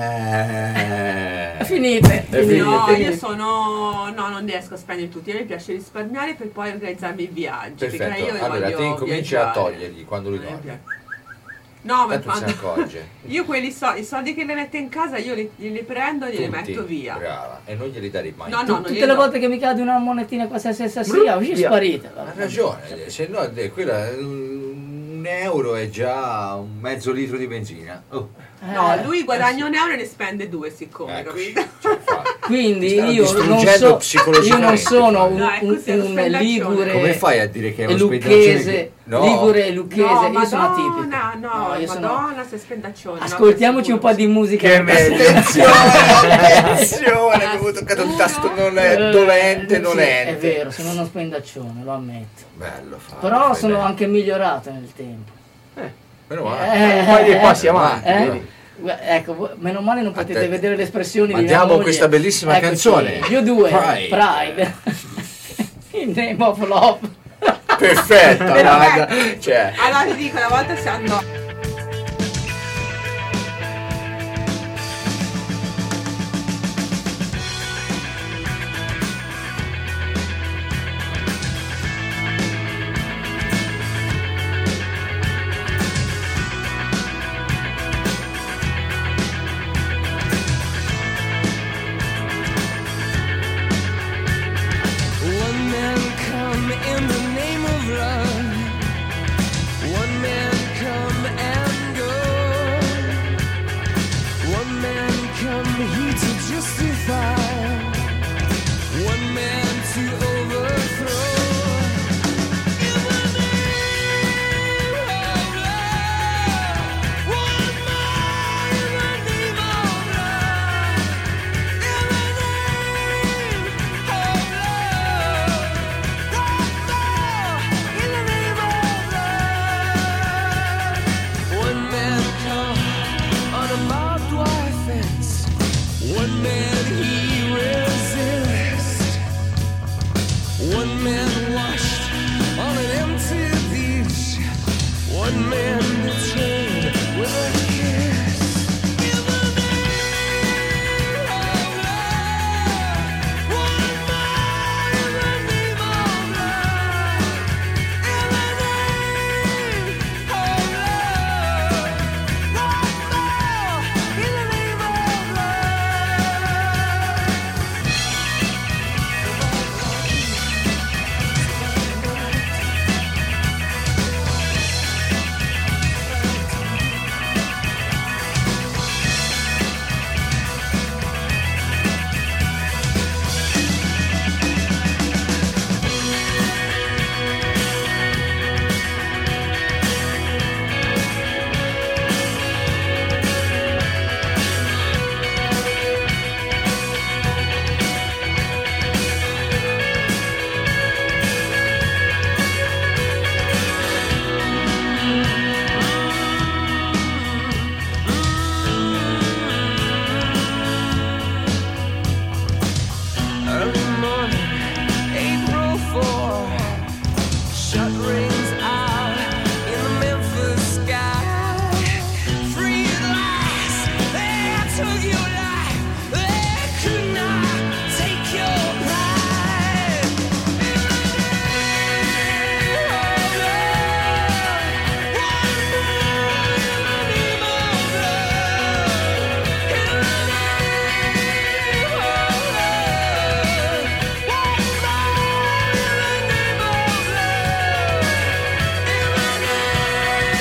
Eh. Finite, È finite, No, finite. io sono. No, non riesco a spendere tutti. A me piace risparmiare per poi organizzarmi i viaggi. Perché Perfetto, io allora voglio te incominci a viaggiare. togliergli quando lui Eh, dorme. piace. No, ma Tanto si quando. accorge. Io quelli so- i soldi che le metto in casa io li, li prendo e li Tutti, metto via. Brava. E non glieli dare mai. No, no, Tu- non tutte glieli le do. volte che mi cade una monetina qualsiasi essa sia, usci via. sparita. Ha ragione, se no eh, quella, un euro è già un mezzo litro di benzina. Oh, No, Eh, lui guadagna un euro e ne spende due, siccome, eccoci, capito? ce la fa. Ti Quindi stanno io non, distruggendo so, io psicologicamente, non sono un, No, è un, così, è uno un spendaccione. ligure Come fai a dire che è e uno lucchese, spendaccione? No. ligure e lucchese, No, io sono atipico. Madonna, no, io sono- Madonna, sei spendaccione. no, Ascoltiamoci un po' di musica. Che meglio. Attenzione, attenzione, avevo toccato un tasto non è dolente, Eh, sì, dolente. è vero, sono uno spendaccione, lo ammetto. Bello fa. Però fai sono bene. anche migliorato nel tempo. Meno male. Eh, Fai dei passi eh, avanti, eh? vedi. Gu- Ecco, voi- meno male non potete te- vedere le espressioni di mia Mandiamo moglie. questa bellissima Eccoci, canzone. Io due, Pride. Pride. In name of love. Perfetta, Però, guarda. eh, Cioè, Allora ti dico, una volta si andò. One man come in the name of love. One man come and go. One man come here to justify. One man to overthrow. In the name of love. One more in the name of love. In the name of love. One more in the name of love. One man come on a barbed wire fence. One man he resists. One man washed on an empty beach. One man betrayed with a kiss. In the name of love. One more in the name of love. In the name of love. One more in the name of love. Early morning, April fourth. Shut rings out in the Memphis sky. Free at last, they took your life. They could not take your pride. In the name of love. One more in the name of love. In the name of love. One more in the name of love. In the name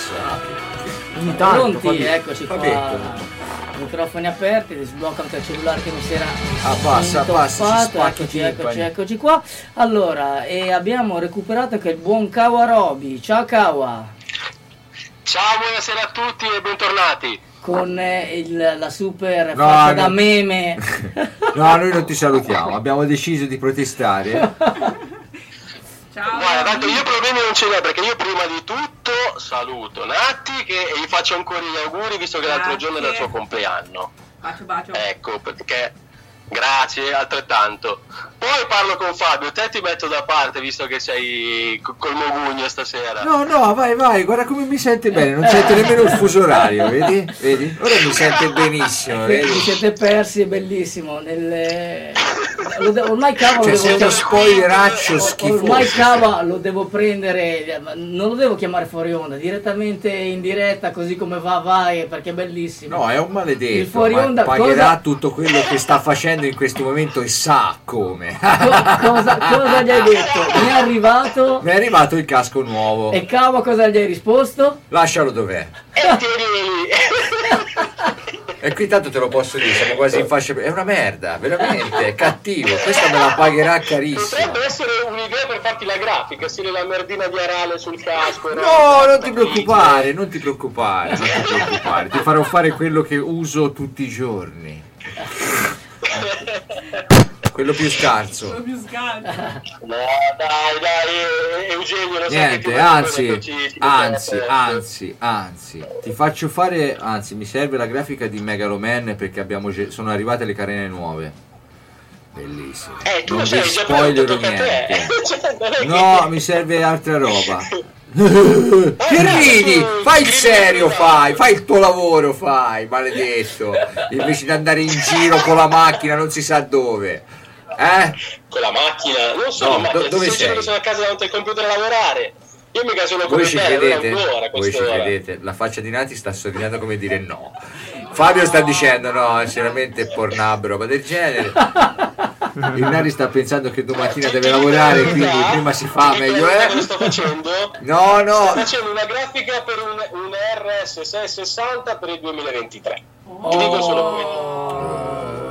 Ogni tanto, Pronti? Fabio. Eccoci qua. Fabetto. Microfoni aperti, sblocca anche il cellulare che mi si era Abbassa, abbassa, si intoppato. spacca i Eccoci, eccoci, timpani. eccoci qua. Allora, e abbiamo recuperato anche il buon Kawa Roby. Ciao Kawa. Ciao, buonasera a tutti e bentornati. Con eh, il- la super No, faccia no. da meme. No, noi non ti salutiamo, abbiamo deciso di protestare. Ciao. Guarda, tanto io problemi non ce l'ho perché io prima di tutto saluto Natti che, e gli faccio ancora gli auguri visto che l'altro Grazie. giorno era il suo compleanno. Bacio bacio. Ecco, perché grazie, altrettanto. Poi parlo con Fabio, te ti metto da parte visto che sei co- col mogugno stasera. No, no, vai, vai, guarda come mi sente bene, non sente nemmeno il fuso orario, vedi? Vedi? Ora mi sente benissimo, Vi vedi? siete persi, è bellissimo. Nelle... lo de- ormai Kawa C'è lo sempre devo spoileraccio Or- schifoso. Ormai Kawa lo devo prendere, non lo devo chiamare fuori onda, direttamente in diretta, così come va, vai, perché è bellissimo. No, è un Il maledetto, fuori ma onda, pagherà cosa- tutto quello che sta facendo in questo momento e sa come. Co- cosa, cosa gli hai detto? Mi è arrivato Mi è arrivato il casco nuovo, e Kawa cosa gli hai risposto? lascialo dov'è. E tienili. E qui tanto te lo posso dire, siamo quasi in fascia. È una merda, veramente, è cattivo. Questa me la pagherà carissimo. Potrebbe essere un'idea per farti la grafica, stile la merdina di Arale sul casco. No, non ti preoccupare, non ti preoccupare, non ti preoccupare. Ti farò fare quello che uso tutti i giorni. Quello più scarso. Sono più scarso. No, dai, dai, Eugenio, lo sai che ti Niente, voglio anzi, bene, ci- ci anzi, mettiamo anzi, anzi, ti faccio fare, anzi, mi serve la grafica di Megaloman perché abbiamo, ge- sono arrivate le carene nuove. Bellissime. Eh, tu Non lo vi sai, già spoilerò pronto, tocca a te. niente. Cioè, non è che- No, mi serve altra roba. Che ridi? Fai il serio, fai, fai il tuo lavoro, fai, maledetto. Invece di andare in giro con la macchina non si sa dove. Eh? Con la macchina, non sono No, in macchina, do- dove ti sto dicendo sei? che sono a casa davanti al computer a lavorare. Io mica sono come Voi ci te, credete? non ancora a Voi ci quest'ora. credete? La faccia di Nati sta sorridendo come dire no. Fabio sta dicendo no, è sicuramente Pornhub, roba del genere. Il Nari sta pensando che domattina deve lavorare, quindi prima si fa, Ti meglio ricordi è. cosa sto facendo? No, Sto no. facendo una grafica per un, un R S seicentosessanta per il duemilaventitré. Oh. Ti dico solo quello.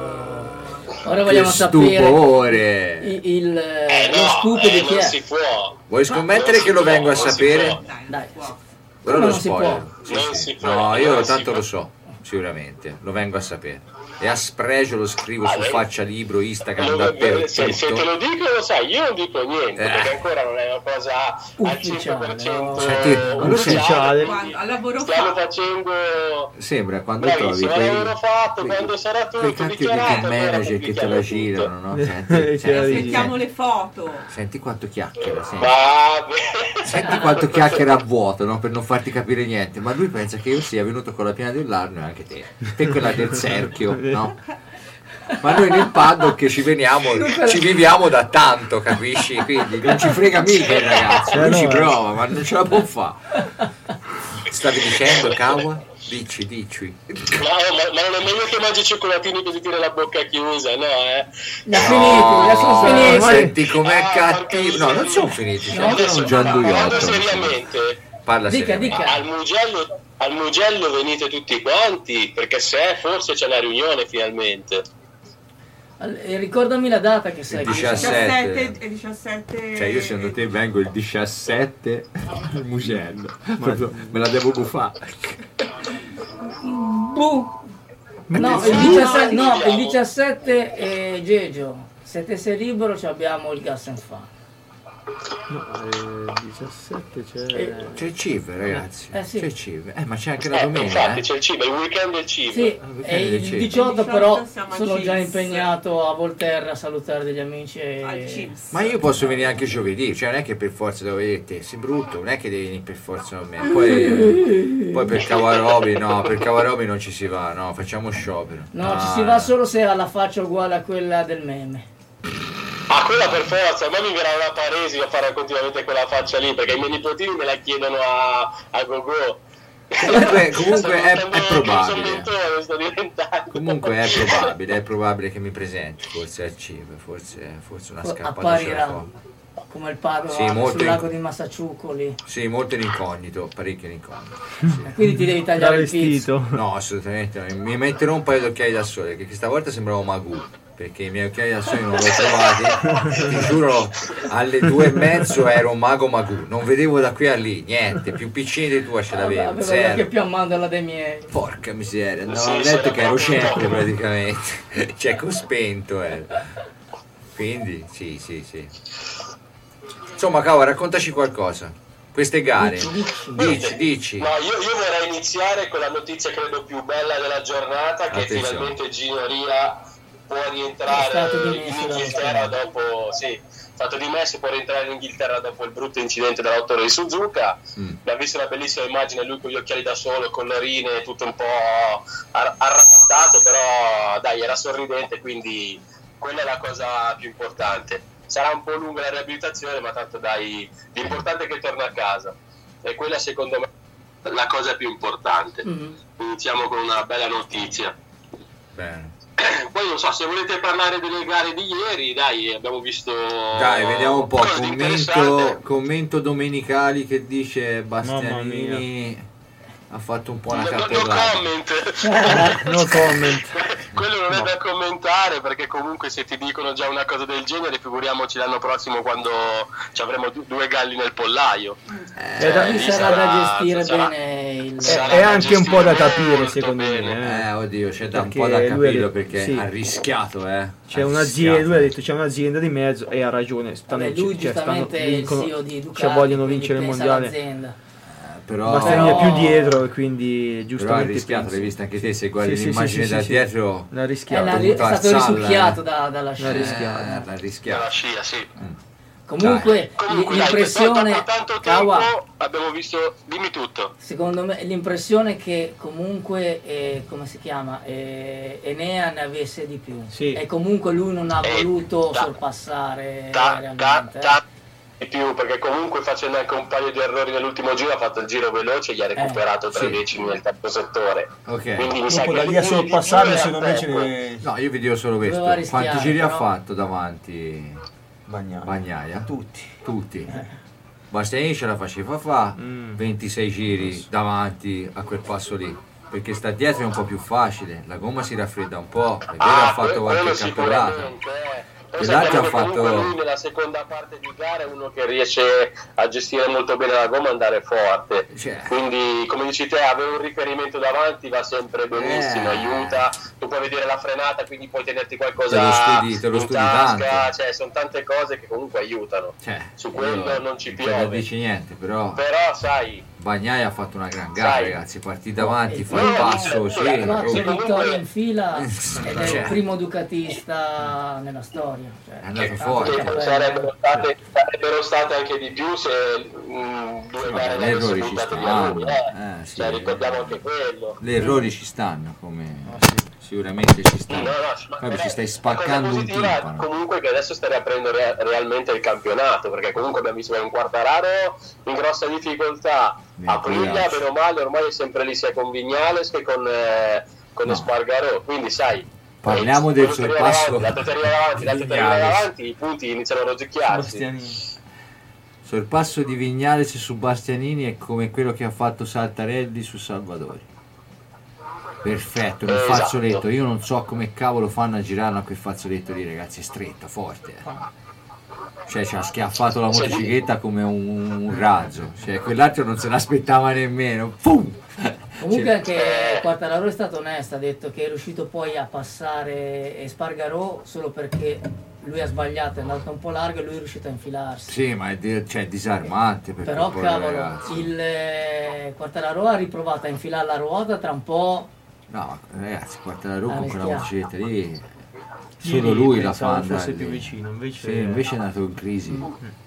Ora Che vogliamo sapere stupore. il, il, Eh lo no, scoop eh, di chi non è. si può. Vuoi scommettere non che lo si può, vengo a non si sapere? può. Dai, Dai. non si può. Ora No, lo non si spoiler. può. Sì, Non sì. si può, No, io non si tanto può. lo so, sicuramente, lo vengo a sapere. E a spregio lo scrivo su Ah, faccia libro, Instagram, Lo- se, se te dappertutto. lo dico lo sai, io non dico niente Eh. perché ancora non è una cosa al Ufficiale, cento per cento no. Senti, ma lo sai- ufficiale. Quando- al lavoro Stiamo fa. facendo Sembra quando trovi bravissimo, quei, lavoro fatto, quei- quando sarà tutto quei cacchio di dichiarato, team allora manager che te pubblichiamo la tutto. girano, no? Eh, Senti, ce senti, la dici. Aspettiamo le foto. senti quanto chiacchiera, senti. Vabbè. Senti quanto chiacchiera a vuoto, no? Per non farti capire niente, ma lui pensa che io sia venuto con la piana dell'arno e anche te, te quella del cerchio, no? Ma noi nel paddock ci veniamo, ci viviamo da tanto, capisci? Quindi non ci frega mica il ragazzo, lui Eh, ci no, eh. prova, ma non ce la può fare. Stavi dicendo, Kawa? Dici, dici. No, ma, ma non è meglio che mangi cioccolatini così tira la bocca chiusa, no, eh? Li ha finiti, li sono No, finiti. senti com'è Ah, cattivo. No, non sono finiti, sono ancora un Parlando gianduiotto. seriamente, Parla Dica, seriamente. dica. al Mugello, al Mugello venite tutti quanti, perché se forse c'è la riunione finalmente. Eh, Ricordami la data che sai. Il diciassette. diciassette e diciassette. Cioè io secondo te vengo il diciassette al Mugello. Proprio me la devo buffare. Buh. No, il diciassette, no, il diciassette è Gegio. Se te sei libero ci abbiamo il gas and fun. No, eh, diciassette c'è... C'è il Civ, ragazzi. Eh, sì. C'è il Civ. Eh, ma c'è anche la Eh, domenica. infatti Eh. c'è il cibo, il weekend del cibo. Sì, perché e il dici? diciotto Il però diciotto siamo al sono già Chips. impegnato a Volterra a salutare degli amici e... Al Chips. Ma io posso venire anche giovedì, cioè non è che per forza devo vedere te, sei brutto, non è che devi venire per forza con me. Poi, poi per Cavarobi, no, per Cavarobi non ci si va, no, facciamo sciopero. No, Ah, ci si va solo se ha la faccia uguale a quella del meme. Ah, quella per forza, ma mi verrà una paresi a fare continuamente quella faccia lì, perché i miei nipotini me la chiedono a, a go-go. Comunque, comunque è, Sto è probabile. diventando- sto diventando. Comunque è probabile, è probabile che mi presenti, forse al Civ, forse, forse una scappata ce la Apparirà. fa. come il Padova Sì, molto sul in- lago di Massaciuco lì. Sì, molto in incognito, parecchio in incognito. Sì. Quindi ti devi tagliare il pizzo. Travestito. No, assolutamente no. Mi metterò un paio di occhiali da sole, che questa volta sembravo Magoo, perché i miei occhiali da sole non li ho trovati. Ti giuro, alle due e mezzo ero un mago Magoo, non vedevo da qui a lì, niente, più piccini di tua ce l'avevo, Avevo gli occhi zero. più a mandorla dei miei. Porca miseria, andavo Sì, a sì, letto che ero sì. cieco praticamente, cieco spento era. Quindi, sì, sì, sì. Insomma, cavolo, raccontaci qualcosa. Queste gare, Dici, dici. dici, dici. No, io, io vorrei iniziare con la notizia credo più bella della giornata, che Attenzione. finalmente Gino Ria può È rientrare stato in dimesso dallo Inghilterra stadio. dopo, sì, stato dimesso, può rientrare in Inghilterra dopo il brutto incidente dell'otto ore di Suzuka. Mm. Abbiamo visto una bellissima immagine, lui con gli occhiali da sole, con le rine, tutto un po' ar- arrabattato, però dai, era sorridente, quindi quella è la cosa più importante. Sarà un po' lunga la riabilitazione, ma tanto dai, l'importante è che torna a casa. E quella secondo me è la cosa più importante. Mhm. Iniziamo con una bella notizia. Bene. Poi non so, se volete parlare delle gare di ieri, dai, abbiamo visto... Dai, vediamo un po'. cose di Commento, interessante. commento Domenicali che dice Mamma Bastianini ha fatto un po' una No, no, no cappellata. comment. No comment. Quello non è da commentare, perché comunque se ti dicono già una cosa del genere, figuriamoci l'anno prossimo quando ci avremo du- due galli nel pollaio. Eh, da- Lì lì sarà da sarà- gestire sarà- bene il... sarà È da anche un po' da gestire capire, molto secondo bene. me. Eh, oddio, c'è da un Perché po' da lui ha capirlo detto- perché sì. ha rischiato, eh. C'è Ha un'azienda, rischiato. lui ha detto c'è un'azienda di mezzo e ha ragione. Stanno, Vabbè, lui cioè, stanno, giustamente è il vincono- C E O di Ducati, cioè, vogliono quindi vincere il pensa mondiale. all'azienda. Però, Bastianini Però- è più dietro e quindi però ha giustamente rischiato, penso. l'hai vista anche te, se guardi Sì, sì, l'immagine sì, sì, da sì, dietro. L'ha Eh, rischiato. l'ha- dovuto è stato alzarla, risucchiato eh. da- dalla L'ha scia. rischiato. Eh, l'ha Dalla rischiato. scia, sì. Comunque, Comunque, l- dai, l'impressione... dopo tanto Kawa, tempo abbiamo visto... Dimmi tutto. secondo me l'impressione è che comunque, eh, come si chiama, eh, Enea ne avesse di più. Sì. E comunque lui non ha Eh, voluto da- sorpassare Da, da, realmente. eh. da di più, perché comunque facendo anche un paio di errori nell'ultimo giro ha fatto il giro veloce e gli ha recuperato tre sì. decimi nel terzo settore. Ok. Quindi mi sa Dopo che da lì a uno di più sorpassarli, era secondo me ce tempo. ne No, io vi dico solo questo. Doveva rischiare, Quanti giri ha però. fatto davanti Bagnaia. Bagnaia? Tutti. Tutti. Bastianini ce la faceva fa, Mm. ventisei giri davanti a quel passo lì. Perché sta dietro è un po' più facile, la gomma si raffredda un po', è vero ha Ah, fatto que- qualche quello cappellata. sicuramente, eh. Poi Quell'altro sappiamo ha che comunque fatto- lui nella seconda parte di gara è uno che riesce a gestire molto bene la gomma e andare forte. Cioè. Quindi, come dici te, avere un riferimento davanti va sempre benissimo, Eh. aiuta. Tu puoi vedere la frenata, quindi puoi tenerti Te lo qualcosa studi- te lo in studi tasca, tanto. cioè sono tante cose che comunque aiutano. Cioè, Su quello io- non ci non puoi piove. dici niente, però Però sai, Bagnaia ha fatto una gran gara, Sai. ragazzi, partì davanti, E fa poi il passo, no, sì. no, quattro sì, oh, vittorie in fila Cioè. ed è il primo ducatista nella storia. Cioè, È andato tanto forte. che che cappello. sarebbero state, sarebbero state anche di più se mh, due Vabbè, gare gli l'avessero errori ci buttate via stanno, lui, eh. eh, sì. Cioè, ricordiamo anche quello. Gli errori ci stanno, come sicuramente ci No, stanno. no, ma- Fabio, ci stai la spaccando cosa un positiva è timpano. comunque che adesso sta riaprendo re- realmente il campionato, perché comunque abbiamo visto che un Quartararo in grossa difficoltà, Beh, Aprilia ragazzi. bene o male ormai è sempre lì sia con Vignales che con, eh, con No. Espargarò, quindi sai, Parliamo eh, del quello che sorpasso arriva davanti, dato che arriva davanti, dato che arriva Vignales. davanti, i punti iniziano a rosicchiarsi. Bastianini. Sorpasso di Vignales su Bastianini è come quello che ha fatto Saltarelli su Salvadori. Perfetto, nel Esatto. fazzoletto. Io non so come cavolo fanno a girarlo a quel fazzoletto lì, ragazzi. È stretta, forte. eh. Cioè, ci ha schiaffato la motocicletta come un, un razzo. Cioè, quell'altro non se l'aspettava nemmeno. Pum! Comunque Cioè, anche Quartararo è stato onesto, ha detto che è riuscito poi a passare Espargarò solo perché lui ha sbagliato, è andato un po' largo e lui è riuscito a infilarsi. sì, ma è di- cioè, disarmante per Però quel povero cavolo, ragazzo. il eh, Quartararo ha riprovato a infilare la ruota, tra un po' No, ma ragazzi, Quartararo Ah, con quella rischiato. motocicletta lì. Ieri Solo lui la pensavo fa andare fosse più lì. vicino, invece- Sì, invece è andato in crisi.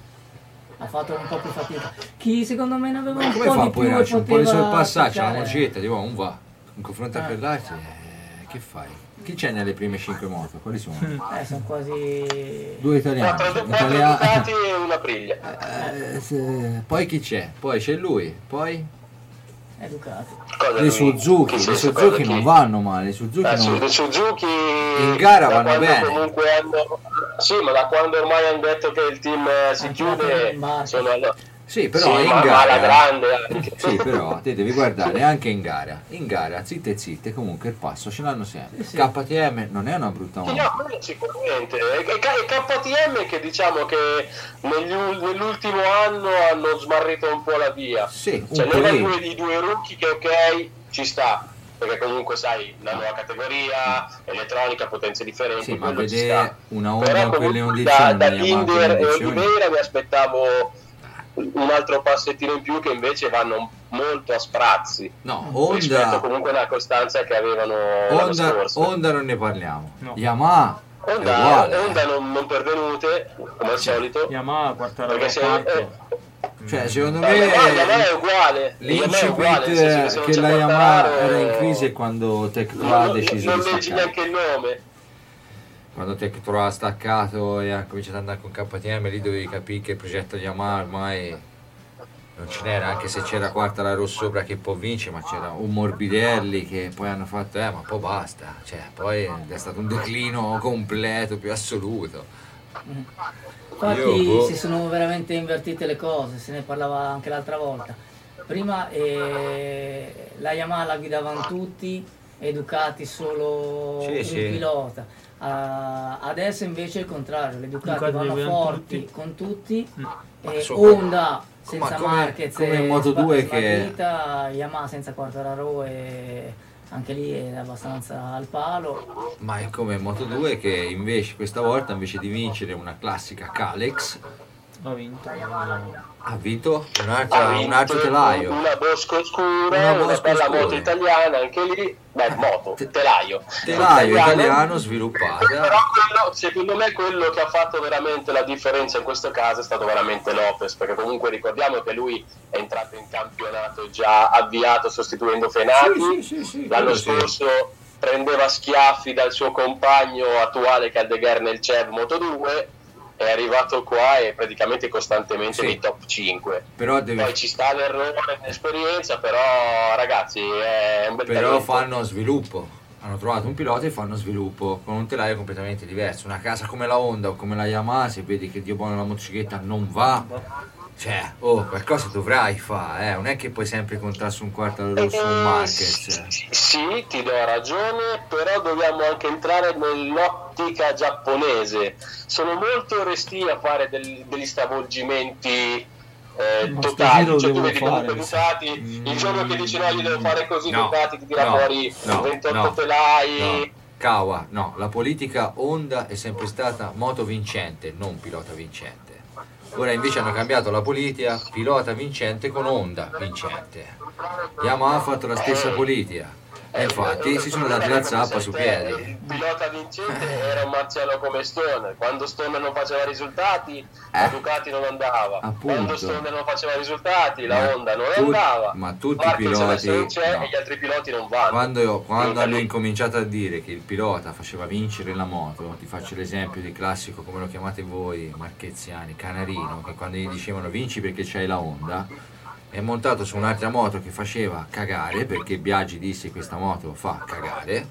ha fatto un po' più fatica. Chi secondo me ne aveva Ma un come po' fa di poi più e Raccio? Un po' di poteva sorpassaggi, la toccare- motocicletta, dico, non va. In confronto a Eh. quell'altro, eh, che fai? Chi c'è nelle prime cinque moto? Quali sono? Eh, sono quasi... Due italiani. Quattro, quattro Italia- Ducati e una Aprilia. Eh, se- Poi chi c'è? Poi c'è lui, poi Educato. Cosa le lui- Suzuki, chi le si- Suzuki cosa non chi? vanno male, le Suzuki Eh, su- non... le Suzuki In gara da vanno quando bene. comunque hanno, Sì, ma da quando ormai hanno detto che il team eh, si Anche chiude, Marquez. sono allo- Sì, però sì, in ma, ma gara. alla grande anche. Sì, però te devi guardare anche in gara. In gara, zitte e zitte, comunque il passo ce l'hanno sempre. Sì, sì. K T M non è una brutta Sì, moto. no, quello sicuramente. E K- e K T M che diciamo che negli ul- nell'ultimo anno hanno smarrito un po' la via. Sì, un Cioè, non è pelino. due, i due rookie che ok, ci sta. Perché comunque sai, una nuova categoria, elettronica, potenze differenti, Sì, ma quello ci vedere sta. una Honda Però con quelle comunque condizioni, da, da una Yamaha con Binder quelle e condizioni. Oliveira mi aspettavo un altro passettino in più, che invece vanno molto a sprazzi No, rispetto Honda, comunque alla costanza che avevano l'anno Honda, scorso. Honda non ne parliamo. No. Yamaha è Honda, uguale. Honda non, non pervenute come al solito, Yamaha quartara perché se quarto. eh, Cioè, secondo eh, me Yamaha Yamaha è uguale, Yamaha è uguale, nel senso l'incipit se non che c'è la Quartararo, Yamaha era in crisi è quando Tectoa ha non, deciso non di leggi staccare. neanche il nome. Quando Tectoa ha staccato e ha cominciato ad andare con K T M, lì dovevi capire che il progetto Yamaha ormai non ce n'era, anche se c'era Quartararo sopra che può vincere, ma c'era un Morbidelli che poi hanno fatto, eh ma poi basta, cioè poi è stato un declino completo, più assoluto. Infatti Io, boh. si sono veramente invertite le cose, se ne parlava anche l'altra volta. Prima eh, la Yamaha la guidavano tutti e Ducati solo Sì, un sì. pilota. Ah, adesso invece è il contrario, le Ducati Ducati vanno guidano forti tutti. con tutti, e so- Honda senza ma come- Marquez come in e Moto spa- due che- smarrita, Yamaha senza Quartararo e anche lì è abbastanza al palo. Ma è come in Moto due che invece questa volta invece di vincere una classica Kalex Ha vinto. ha vinto Ha un'altra, un vinto altro telaio. una Bosco scura, Una una, Bosco bella scura. moto italiana, anche lì, beh, moto, Te- telaio. Telaio italiano sviluppata. Però quello, secondo me quello che ha fatto veramente la differenza in questo caso è stato veramente Lopez, perché comunque ricordiamo che lui è entrato in campionato già avviato sostituendo Fenati, Sì, sì, sì, sì, l'anno quello sì. scorso prendeva schiaffi dal suo compagno attuale Caldeguer nel C E V Moto due, è arrivato qua e praticamente costantemente Sì. nei top cinque. Però devi Poi ci sta l'errore nell'esperienza, però ragazzi è un bel però talento. fanno sviluppo, hanno trovato un pilota e fanno sviluppo con un telaio completamente diverso. Una casa come la Honda o come la Yamaha, se vedi che Dio buono la motocicletta non va, cioè oh, qualcosa dovrai fare, eh. Non è che puoi sempre contare su un Quartararo su un Eh, Marquez. sì, sì, ti do ragione, però dobbiamo anche entrare nell'ottica giapponese. Sono molto resti a fare del- degli stravolgimenti eh, Ma sto totali. giro Cioè, tu devo vedi comunque fare, mi Ducati, il giorno che dici no, io devo fare così, No, Ducati ti tira no, fuori no, ventotto no, telai. No, Kawa, no, la politica Honda è sempre stata moto vincente, non pilota vincente. Ora invece hanno cambiato la politica, pilota vincente con Honda vincente. Yamaha ha fatto la stessa politica e infatti si sono dati la zappa su piedi. Il pilota vincente era un marziano come Stoner. Quando Stoner non faceva risultati, la Eh, Ducati non andava. appunto. Quando Stoner non faceva risultati, la Ma Honda non tu- andava. ma tutti i Marquez adesso non piloti- c'è no. e gli altri piloti non vanno. Quando, quando Non hanno vanno. incominciato a dire che il pilota faceva vincere la moto, ti faccio l'esempio di classico come lo chiamate voi, marcheziani, Canarino, che quando gli dicevano vinci perché c'hai la Honda, è montato su un'altra moto che faceva cagare, perché Biaggi disse che questa moto fa cagare,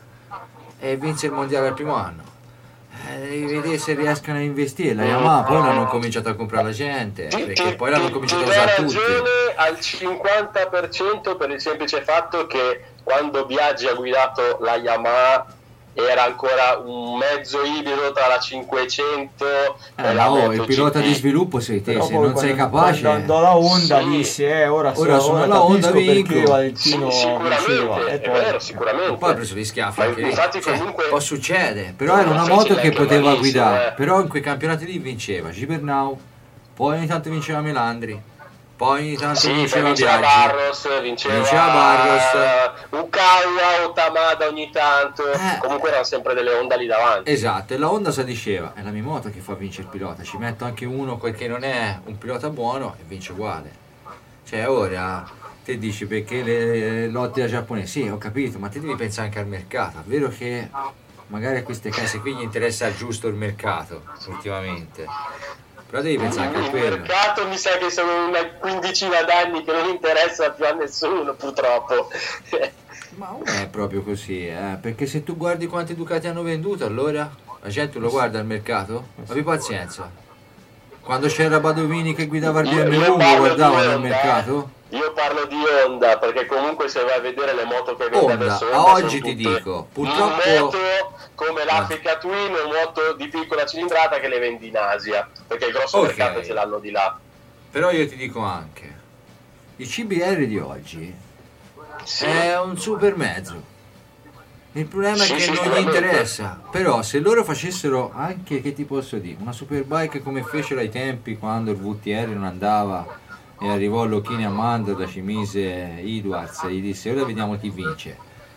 e vinse il mondiale al primo anno. Eh, devi vedere se riescono a investire. La Yamaha poi l'hanno cominciato a comprare la gente, Ti- perché ti- poi l'hanno ti- cominciato a ti do usare tutti. ragione al cinquanta per cento per il semplice fatto che quando Biaggi ha guidato la Yamaha era ancora un mezzo ibrido tra la cinquecento Eh, e la no, il MotoGP. pilota di sviluppo sei te, Però se poi non sei quando- capace. quando andò la Honda Sì. disse eh, ora, Ora so- sono ora la Honda, capisco vinco. perché Valentino Sì, vinceva. sicuramente, E è poi- vero, sicuramente. Poi ha preso gli schiaffi Ma anche lì. infatti Cioè, comunque- può succedere, però No, era una sì, moto sì, che anche poteva malissimo, guidare, eh. però in quei campionati lì vinceva Gibernau, poi ogni tanto vinceva Melandri, poi ogni tanto Sì, poi vinceva vinceva Biaggi. Barros, vinceva, Vinceva Barros. Ukawa o Tamada ogni tanto, Eh. comunque erano sempre delle Honda lì davanti. Esatto, e la Honda si diceva, è la mia moto che fa vincere il pilota, ci metto anche uno quel che non è un pilota buono e vince uguale. Cioè ora te dici perché le- l'ottica giapponese, sì ho capito, ma te devi pensare anche al mercato, è vero che magari a queste case qui gli interessa giusto il mercato ultimamente, però devi pensare anche a Il quello. mercato mi sa che sono una quindicina d'anni che non interessa più a nessuno purtroppo. Ma non è proprio così, eh, perché se tu guardi quanti Ducati hanno venduto allora La gente lo guarda al mercato? Abbi pazienza. Quando c'era Badovini che guidava il B Io- M io W lo parlo guardavano di al Honda, mercato? eh. Io parlo di Honda perché comunque se vai a vedere le moto che vende Honda, adesso a Honda oggi sono ti tutte dico, purtroppo- moto come l'Africa Twin o moto di piccola cilindrata che le vendi in Asia perché il grosso Ok. mercato ce l'hanno di là. Però io ti dico anche, il C B R di oggi Sì. è un super mezzo. Il problema Sì, è che sì, non gli sicuramente. interessa. Però se loro facessero anche, che ti posso dire, una superbike come fecero ai tempi quando il V T R non andava e arrivò Locchini a Mandorla, ci mise Edwards e gli disse ora vediamo chi vince.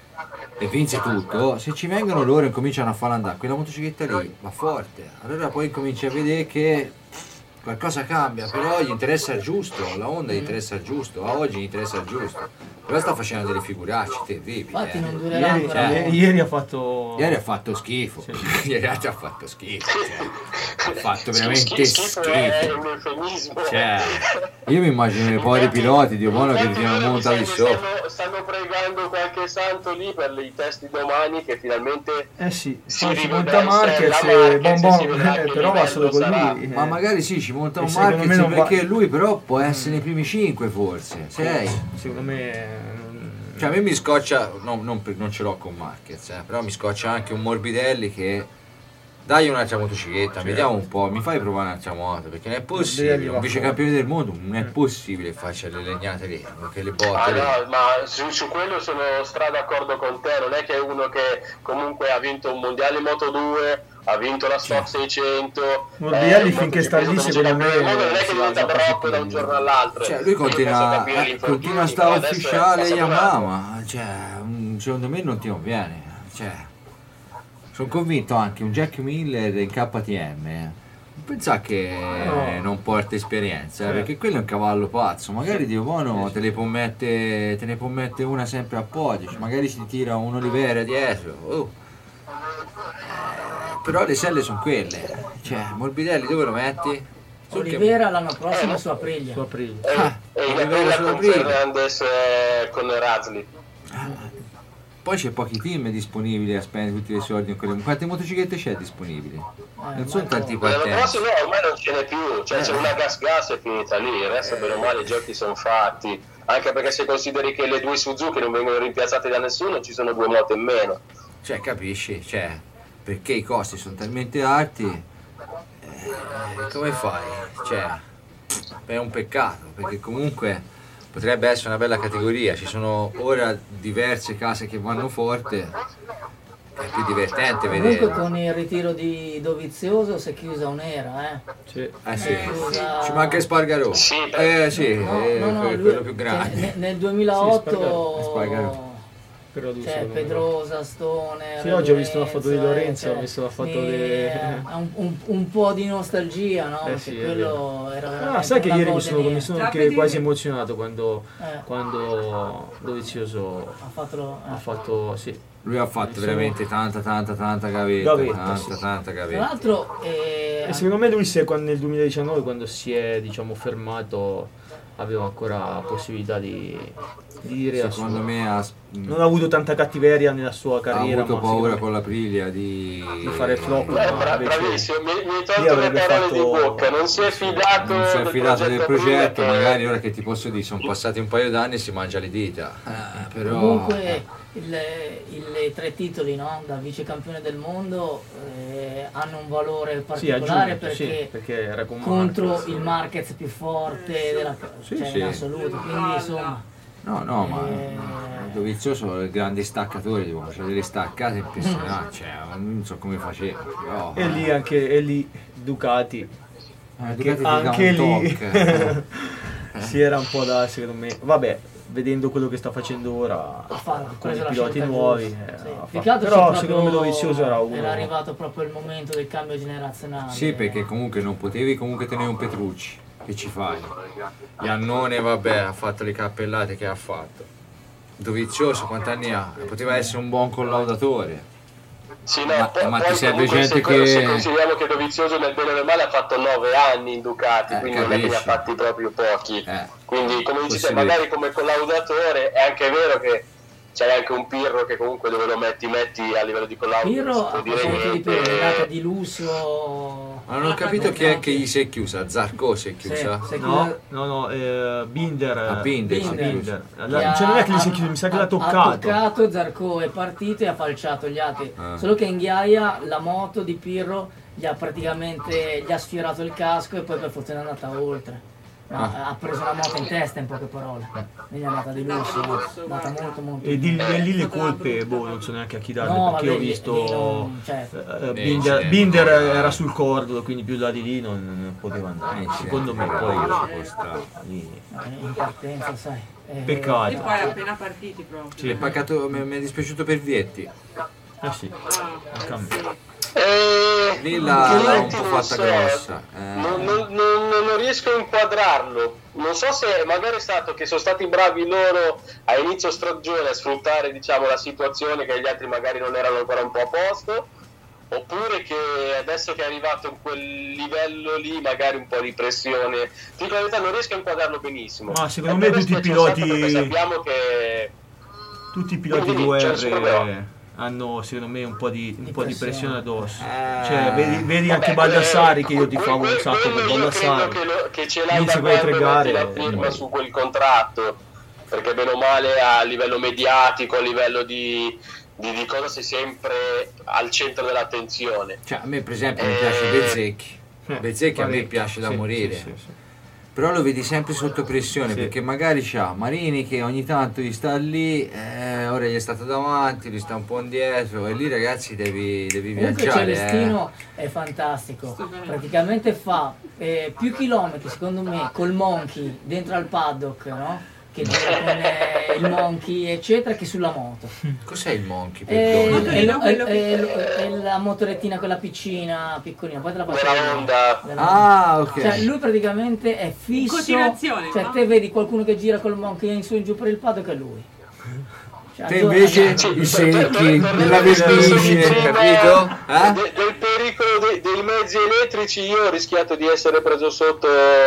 E vinse tutto, se ci vengono loro e cominciano a farla andare, quella motocicletta lì va forte. Allora poi cominci a vedere che qualcosa cambia, però gli interessa il giusto, la Honda gli interessa il giusto, a oggi gli interessa il giusto. Però sta facendo delle figuracce terribili. Infatti eh. non durerà Ieri, ancora ieri- molto. ieri ha fatto... Ieri ha fatto schifo, Sì. ieri ha fatto schifo, cioè, ha fatto Schifo- veramente schifo è schifo. un eufemismo. Cioè, io mi immagino i poveri piloti, Dio buono, che Infatti tirano loro mi monta sa di che sopra. stanno, stanno pregando qualche santo lì per i test di domani che finalmente Eh sì, si poi ci rivedrà monta in Marquez Stella e Marquez Bon e si Bon, vedrà eh, che però va livello solo con sarà. lui. eh. Ma magari sì, ci monta E un secondo me Marquez non va- perché lui però può essere nei primi cinque forse, sei. Secondo me... Cioè a me mi scoccia, no, non, per- non ce l'ho con Marquez, eh, però mi scoccia anche un Morbidelli che dai un'altra motocicletta, vediamo un po', mi fai provare un'altra moto, perché non è possibile, Morbidelli va un vicecampione del mondo, non è possibile farci le legnate lì, che le Ah botte lì. no, ma su, su quello sono stra d'accordo con te, non è che è uno che comunque ha vinto un mondiale in Moto due, ha vinto la Stock seicento. Morbidelli eh, finché sta lì, MotoGP, secondo me, il mondo non è che si diventa alza brocco parecchio da un di- giorno all'altro. Cioè, lui Io posso continua, capire eh, gli continua a infortuni, stare però adesso è ufficiale saturato. Yamaha, cioè, mm, secondo me non ti conviene, cioè, sono convinto anche un Jack Miller in K T M, eh, non pensa che No. non porta esperienza, eh, Sì. perché quello è un cavallo pazzo, magari Dio buono te, le può mettere, te ne può mettere una sempre a podio, cioè, magari si tira un Olivera dietro, oh. Eh, però le selle sono quelle, cioè, Morbidelli dove lo metti? Sul che- Olivera l'anno prossimo su Aprilia. Su aprile. E, Ah, e in Olivera Aprilia su con Aprilia. Fernandez eh, con Razli. Poi c'è pochi team disponibili a spendere tutti i soldi in quelle. Quante motociclette c'è disponibili? non sono manco- tanti L'anno partenza. prossimo no, ormai non ce n'è più, cioè c'è una gas gas e finita lì, il resto bene o male i giochi sono fatti, anche perché se consideri che le due Suzuki non vengono rimpiazzate da nessuno ci sono due moto in meno. Cioè, capisci? Cioè, perché i costi sono talmente alti, eh, come fai? Cioè, è un peccato, perché comunque potrebbe essere una bella categoria, ci sono ora diverse case che vanno forte, è più divertente Comunque vedere. con il ritiro di Dovizioso si è chiusa un'era, eh. Sì. Eh sì, Eh, scusa. ci manca Spargarò. Sì, Eh sì, No, eh, no, no, quello, lui- quello più cioè, grande. ne- nel Sì, duemilaotto Spargaro. Però lui c'è secondo me- Pedrosa, Stoner. Sì, oggi ho visto una foto di Lorenzo, Lorenzo, cioè, ho visto la foto mi- di- ha un, un- un po' di nostalgia, no? Eh Perché sì, è quello era veramente Ah, sai che una ieri mi golden sono, mi era. sono Sta anche per quasi dire- emozionato quando, Eh. quando Dovizioso Ha fatto lo- eh. ha fatto, sì. Lui ha fatto Insomma- veramente tanta, tanta, tanta gavetta. Gavetta, tanta, sì. tanta Tra gavetta. l'altro eh, E secondo me lui se, quando, nel duemiladiciannove, quando si è diciamo fermato, aveva ancora possibilità di, di dire la Secondo sua. me ha, Non ha avuto tanta cattiveria nella sua ha carriera, avuto ma paura secondo con me- l'Aprilia di... di fare flop. Eh, No, bra- invece- bravissimo, mi, mi hai Lì tolto le avrebbe parole fatto- di bocca, non si è fidato, non si è fidato del progetto, Aprilia che- magari ora che ti posso dire, sono passati un paio d'anni e si mangia le dita. Eh, però... comunque il, il- tre titoli, no? Da vice campione del mondo eh, hanno un valore Sì, particolare aggiunto, sì, perché perché era con contro Marquez. il Marquez più forte della, Sì, cioè sì. in assoluto, quindi insomma No, no, ma Eh. Dovizioso è il grande staccatore, tipo, c'è delle staccate impressionanti, cioè, non so come faceva, però... E lì anche e lì Ducati, Eh, anche, Ducati ti dà anche un lì tocco. si era un po' da, secondo me, vabbè, vedendo quello che sta facendo ora ha fatto- con preso i la piloti scelta nuovi, giusta, eh, sì. ha Più fatto- che altro però c'è secondo me proprio- Dovizioso era uno era arrivato proprio il momento del cambio generazionale. Sì, perché comunque non potevi comunque tenere un Petrucci, che ci fai? Iannone, vabbè, ha fatto le cappellate che ha fatto. Dovizioso, quanti anni ha? Poteva essere un buon collaudatore. Sì, no, Ma- poi, ma poi ti serve comunque gente se, che- se consideriamo che Dovizioso nel bene o nel male ha fatto nove anni in Ducati, Eh, quindi non è che ne ha capisci. fatti proprio pochi. Eh, Quindi come dici te, possibile. magari come collaudatore è anche vero che c'è anche un Pirro che comunque dove lo metti metti a livello di collaudo Pirro non si può ha dire fatto di niente. pedata di lusso. Ma non ho capito chi è che gli si è chiusa. Zarco si è chiusa? Sì, sì. No, no, no, eh, Binder. Ah, Binder, sì, Binder. Binder. Che La- ha- cioè non è che gli si è ha- chiuso, mi sa che ha- l'ha Ha toccato. toccato, Zarco è partito e ha falciato gli altri. Ah. Solo che in ghiaia la moto di Pirro gli ha praticamente gli ha sfiorato il casco e poi per fortuna è andata oltre. Ma Ah. ha preso la moto in testa in poche parole. Quindi è andata di lusso, è andata molto molto. E di e lì le colpe, boh, non so neanche a chi darle, No, perché vabbè, ho lì- visto lì non- cioè, eh, Eh, Binder, sì. Binder era sul cordolo, quindi più là di lì non, non poteva andare. Eh, sì, Secondo me eh, poi no, ci può stare. lì- in partenza, sai. Eh, Peccato. E poi appena partiti proprio. Sì, è paccato, mi mi è dispiaciuto per Vietti. Eh sì, anche a me. Eh, Lì l'ha l'ha un Vietti po' non fatta so, grossa. eh. Non, non- non- non riesco a inquadrarlo. Non so se magari è stato che sono stati bravi loro a inizio stagione a sfruttare, diciamo, la situazione che gli altri magari non erano ancora un po' a posto, oppure che adesso che è arrivato in quel livello lì magari un po' di pressione. Ti dico la verità, non riesco a inquadrarlo benissimo. Ma secondo E me per tutti i spiace un sacco piloti- perché sappiamo che Tutti i piloti Quindi, due c'è nessun problema. R hanno secondo me un po' di, un Di po' di pressione. pressione addosso. Eh. Cioè, vedi, vedi anche Vabbè, Baldassari che io ti que- favo un que- sacco quello per io Baldassari. credo che, lo- che ce l'hai Inizia da quelle tre quando metti gare, la firma eh. su quel contratto, perché bene o male a livello mediatico, a livello di, di, di cosa sei sempre al centro dell'attenzione. Cioè, a me per esempio mi Eh. piace Bezzecchi. Eh, Bezzecchi a me parecchio. piace da Sì, morire. sì, sì, sì. Però lo vedi sempre sotto pressione, Sì. perché magari c'ha Marini che ogni tanto gli sta lì, eh, ora gli è stato davanti, gli sta un po' indietro, e lì ragazzi devi, devi Comunque viaggiare. Celestino è fantastico, praticamente fa eh, più chilometri secondo me col Monkey dentro al paddock, no? Che gira con eh, il Monkey eccetera, che sulla moto. eh. Cos'è il Monkey? Eh, Perdona. è, lo- è- quello è- che- è la motorettina quella piccina, piccolina, poi te la faccio Della vedere. Honda. Della Ah, ok. Cioè lui praticamente è fisso, continuazione, cioè no? te vedi qualcuno che gira col Monkey in su e in giù per il paddock è lui. Cioè, Te a giorno- invece a- i secchi, nella vernice, capito? Eh? De- del pericolo dei, dei mezzi elettrici io ho rischiato di essere preso sotto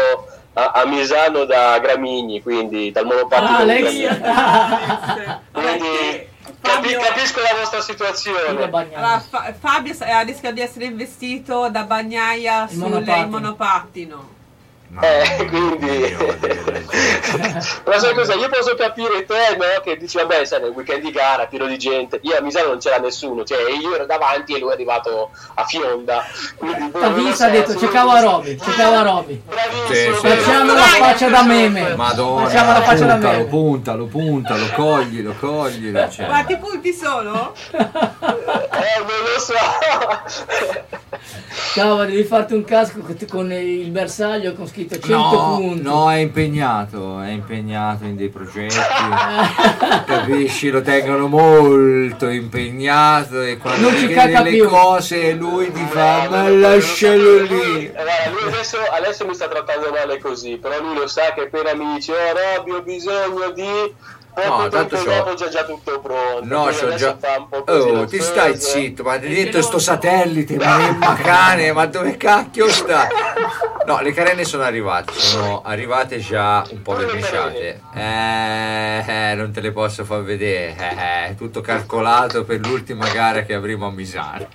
a, a Misano da Gramigni, quindi dal monopattino Ah, di Alex! Gramigni. Vabbè, Quindi che capi- Fabio, capisco la vostra Lui è situazione. bagnato. allora, Fa- Fabio sa- ha rischiato di essere investito da bagnaia Il sul monopattino. monopattino. Eh, quindi Dio, deve ragione. ma sai cosa? Io posso capire te, no? Che dici vabbè, sai, nel weekend di gara, pieno di gente. Io a Misano non c'era nessuno, cioè io ero davanti e lui è arrivato a Fionda. Quindi, boh, non lo Tavisa so, ha detto se- cercavo a Roby, cercavo a Roby. Bravissimo. Sì, sì. Facciamo la faccia da meme. Madonna, Facciamo la faccia da puntalo, meme. puntalo, puntalo, coglilo, coglilo. Cioè. Ma ti punti solo? Eh, non lo so. Cavolo, devi farti un casco con- con il bersaglio con scritto cento No, punti. no, è impegnato, è impegnato in dei progetti, capisci? Lo tengono molto impegnato e quando Non ci gli caga chiedi le più. cose lui ti fa, ma lascialo lì. Eh, guarda, lui adesso, adesso mi sta trattando male così, però lui lo sa che appena mi dice oh Robby ho bisogno di poco No, tempo tanto c'ho- dopo c'è già tutto pronto. No, quindi c'ho adesso già. fa un po' così Oh, le ti spese. stai zitto, ma ti È dentro sto geloso. satellite, ma che macane, ma dove cacchio sta? No, le carene sono arrivate, sono arrivate già un po' verniciate. Eh, eh, non te le posso far vedere, eh, eh, tutto calcolato per l'ultima gara che avremo a Misano.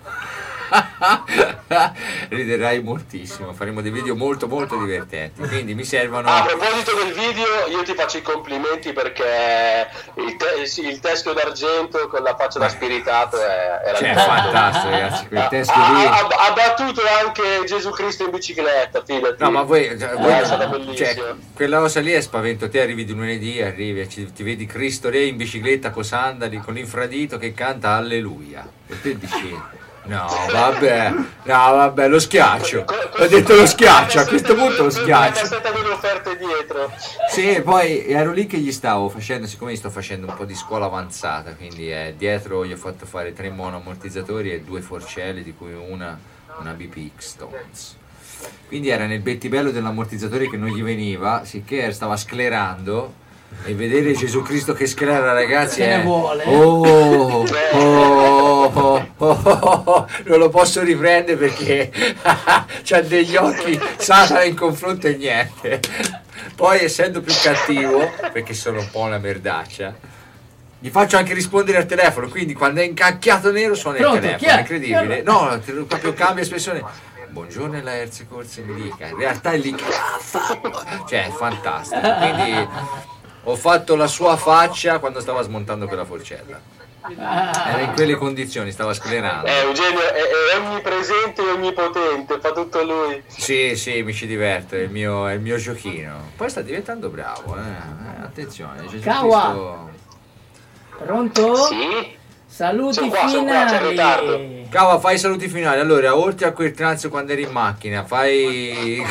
Riderai moltissimo, faremo dei video molto molto divertenti, quindi mi servono. Ah, a proposito del video, io ti faccio i complimenti perché il, te- sì, il teschio d'argento con la faccia da spiritato è, era Cioè, è grande. fantastico, ragazzi, quel Ha, teschio lì. ha- ha- ha battuto anche Gesù Cristo in bicicletta, fidati. No, ma voi, cioè, voi- è stato cioè, bellissimo. quella cosa lì è spavento. Te arrivi di lunedì, arrivi, e ci- ti vedi Cristo Re in bicicletta con sandali, con l'infradito che canta Alleluia. E te dici, no, vabbè, no, vabbè, lo schiaccio. Ho detto lo schiaccio, a questo punto lo La schiaccio. cassetta delle offerte dietro. Sì, poi ero lì che gli stavo facendo, siccome gli sto facendo un po' di scuola avanzata, quindi eh, dietro gli ho fatto fare tre monoammortizzatori e due forcelle, di cui una una B P X Stones. Quindi era nel bettibello dell'ammortizzatore che non gli veniva, sicché stava sclerando, e vedere Gesù Cristo che sclera, ragazzi, Se ne è- vuole. Oh, oh, oh, oh, oh, non lo posso riprendere perché c'ha degli occhi Satana in confronto e niente. Poi essendo più cattivo, perché sono un po' una merdaccia, Gli faccio anche rispondere al telefono, quindi quando è incacchiato nero suona il Pronto, telefono, chi è? è incredibile. No, te lo- proprio cambia espressione. Buongiorno è la Erzi Corsi mi dica. In realtà è lì che cioè è fantastico. Quindi ho fatto la sua faccia quando stava smontando quella forcella. Era in quelle condizioni, stava sclerando. Eh, Eugenio è, è onnipresente e onnipotente, fa tutto lui. Sì, sì, mi ci diverte, è il mio, è il mio giochino. Poi sta diventando bravo, eh. Eh, attenzione. Gesù Kawa. Cristo- Pronto? Sì? Saluti Sono qua, sono qua, c'è il ritardo. finali. Cava, fai i saluti finali. Allora, oltre a quel tranzo quando eri in macchina, fai...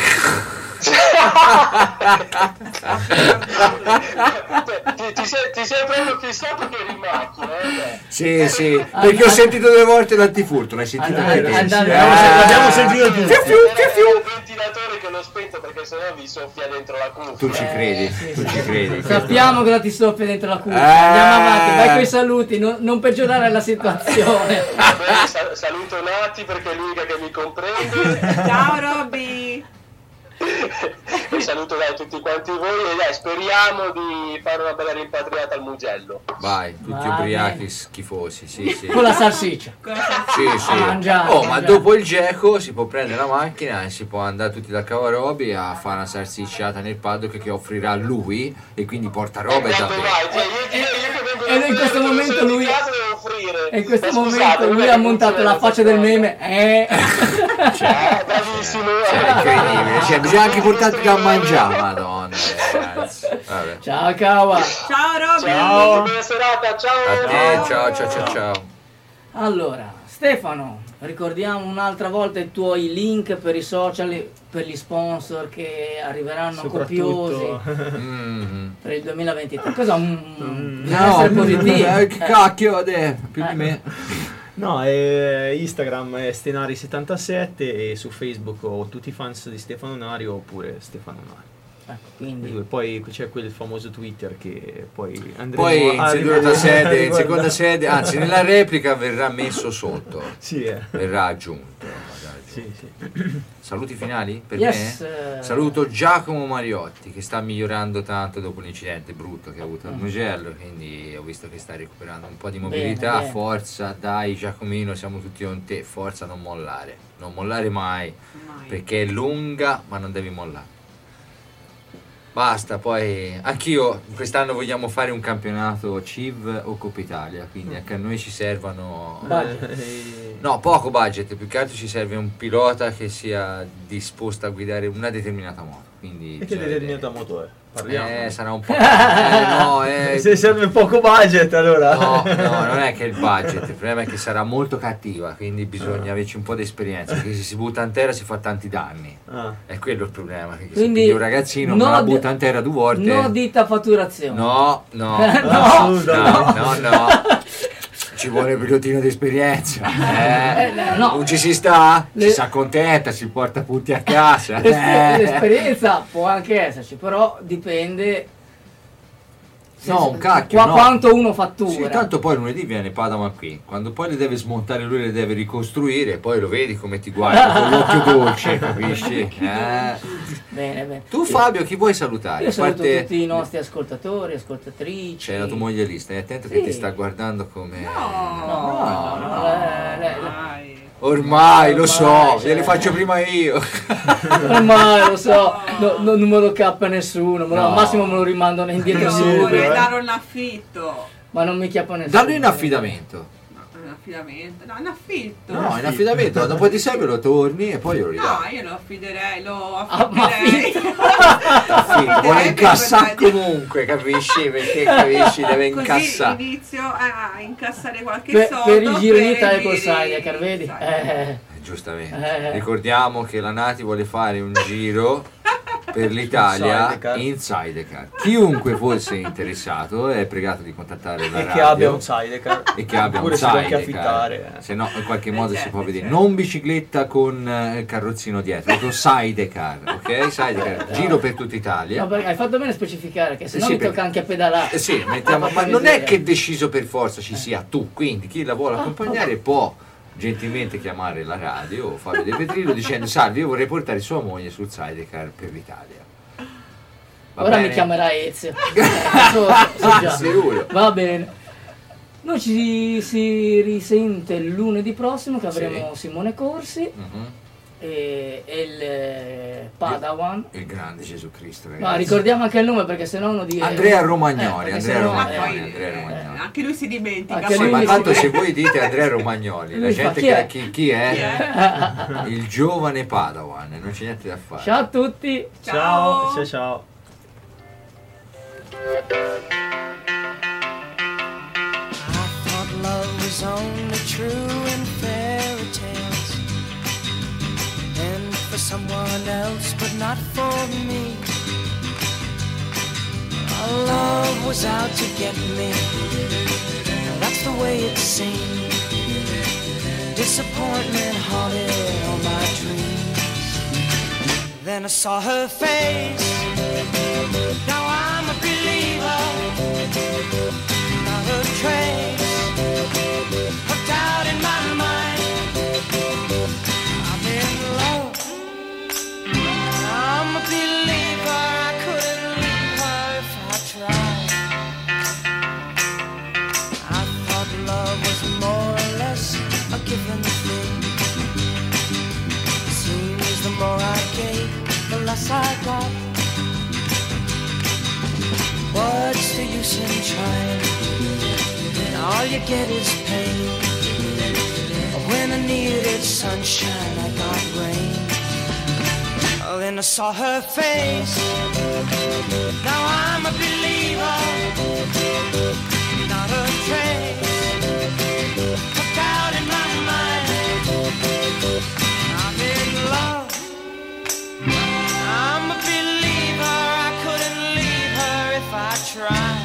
ti, ti, sei, ti sei proprio fissato che eri in macchina, eh? Sì, sì, perché ho sentito due volte l'antifurto, l'hai sentito? Andate, anche te? andate. Eh, L'abbiamo sentito tutti. Fiu, fiu, fiu, fiu. Il ventilatore che l'ho spento perché sennò vi soffia dentro la cuffia. Tu ci credi, Eh, sì, tu sì. ci credi. Sappiamo cosa ti soffia dentro la cuffia. Eh. Andiamo avanti, vai con i saluti, non, non peggiorare la situazione. Beh, sal- saluto Nati perché è l'unica che mi comprende. Ciao Robby! E saluto dai tutti quanti voi e dai, speriamo di fare una bella rimpatriata al Mugello. Vai, tutti Va ubriachi bene. schifosi, sì, sì. Con la salsiccia. Sì, sì. A mangiare, Oh, a ma mangiare. dopo il geco si può prendere la macchina e si può andare tutti da Cavarobi a fare una salsicciata nel paddock che offrirà lui e quindi porta roba e da Quando bere. vai? Cioè, io, io, io che vengo E in questo da momento offrire, lui- di casa devo offrire. E in questo Ma momento scusate, non lui è ha che montato funziona la faccia questa del cosa. meme. Eh. Eh, bravissimo. Cioè, incredibile, cioè, bisogna anche portarti da mangiare, madonna, ragazzi. Vabbè. Ciao Kawa. Ciao Robby! Ciao, buona serata, A ciao. te, ciao, ciao, ciao, ciao. Allora, Stefano, ricordiamo un'altra volta i tuoi link per i social, per gli sponsor che arriveranno copiosi Soprattutto. Mm. per il duemilaventitré. Cosa? Un, Mm. essere positivo. eh, che cacchio, eh, più di me. No, eh, Instagram è Stenari settantasette e su Facebook ho tutti i fans di Stefano Nari oppure Stefano Nari. Ecco, E quindi due. Poi c'è quel famoso Twitter che poi andremo Poi in a seconda sede, in guarda- seconda sede, anzi nella replica verrà messo sotto, Sì, eh. verrà aggiunto. magari. Sì, sì. Saluti finali per Yes, me? eh. Saluto Giacomo Mariotti che sta migliorando tanto dopo l'incidente brutto che ha avuto al Mugello, quindi ho visto che sta recuperando un po' di mobilità. Bene, bene. Forza, dai Giacomino, siamo tutti con te, forza, non mollare, non mollare mai, Mai. perché è lunga ma non devi mollare. Basta, poi anch'io quest'anno vogliamo fare un campionato C I V o Coppa Italia, quindi anche a noi ci servono... Budget. Eh, No, poco budget, più che altro ci serve un pilota che sia disposto a guidare una determinata moto. Quindi E che bisogna determinato vedere. motore? Parliamo. Eh, sarà un po'... eh, no, eh, Se serve poco budget allora. no, no, non è che il budget, il problema è che sarà molto cattiva, quindi bisogna averci un po' di esperienza, perché se si butta in terra si fa tanti danni. Ah. È quello il problema, perché Quindi se pigli un ragazzino no ma la di- butta in terra due volte... no dita fatturazione. No, no, No, no, no, no. Ci vuole un pilotino di esperienza. Eh, Eh, no. Non ci si sta, Le- si accontenta, si porta punti a casa. L'esper- Eh. L'esperienza può anche esserci, però dipende. No, un cacchio, qua- no. quanto uno fattura. Sì, tanto poi lunedì viene Padawan qui, quando poi le deve smontare lui, le deve ricostruire, poi lo vedi come ti guarda con l'occhio dolce, capisci? Eh. Bene, bene. Tu Fabio, chi vuoi salutare? Io A saluto parte- tutti i nostri ascoltatori, ascoltatrici. C'è la tua moglie lì, stai attento Sì. che ti sta guardando come... No, No, no, lei- lei- Dai. Ormai, lo so, Ormai, gliele cioè. faccio prima io. ormai lo so, no, no, non me lo cappa nessuno, me lo- No. al massimo me lo rimandano indietro Io subito, vorrei eh. dare un affitto. Ma non mi chiappa nessuno. Dallo in affidamento. No, un affidamento. No, un affitto. No, in affidamento, dopo ti serve lo torni e poi glielo No, ridai. io lo affiderei, lo Ah, ma affitterei. Sì, vuole incassare per- comunque, capisci? Perché capisci, deve Così incassare. inizio a incassare qualche Per, soldo per il giro in Italia i col giri- Sidecar, vedi? Sai. Eh, Giustamente. Eh. Ricordiamo che la Nati vuole fare un giro per l'Italia Sidecar. in sidecar. Chiunque fosse interessato è pregato di contattare la E radio che abbia un sidecar. e che abbia Oppure un si può anche sidecar. affittare. eh. Se no in qualche Eh, modo si certo, può vedere. certo. Non bicicletta con eh, carrozzino dietro, con sidecar, ok? Sidecar, giro per tutta Italia. no, perché hai fatto bene a specificare che se no Sì, mi perché- tocca anche pedalare. Eh sì, mettiamo, ma Porca non è miseria. che deciso per forza ci sia tu, quindi chi la vuole accompagnare può gentilmente chiamare la radio o Fabio De Petrillo dicendo salve, io vorrei portare sua moglie sul sidecar per l'Italia. Va Ora bene? mi chiamerà Ezio. Eh, so- so già. Sicuro. Va bene. Noi ci si risente il lunedì prossimo che avremo Sì. Simone Corsi Mhm. e, e il eh, Padawan. Il grande Gesù Cristo, Ma ragazzi. ricordiamo anche il nome perché sennò uno dice Andrea Romagnoli, perché Andrea sennò- Ma Romagnoli, poi, Andrea eh, Romagnoli. anche lui si dimentica. Anche Sì, lui ma si tanto vede. se voi dite Andrea Romagnoli, la Lui fa, gente chi che è? chi, chi è? Chi è? Il giovane Padawan, non c'è niente da fare. Ciao a tutti. Ciao, ciao ciao. I thought love was only true in fairy tales and for someone else, but not for me. Our love was out to get me, that's the way it seemed. Disappointment haunted all my dreams. Then I saw her face, now I'm a believer. Not a trace of doubt in my mind. I'm in love. I'm a believer. I couldn't leave her if I tried. I thought love was more or less a given thing. Seems the more I gave, the less I got. What's the use in trying? All you get is pain. When I needed sunshine, I got rain. Oh, then I saw her face. Now I'm a believer. Not a trace of doubt in my mind. I'm in love. I'm a believer. I couldn't leave her if I tried.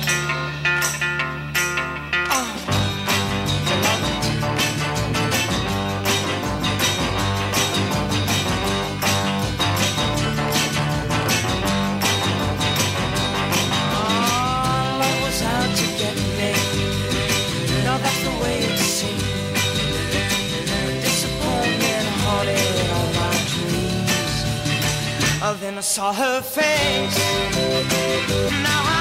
Oh, then I saw her face. Now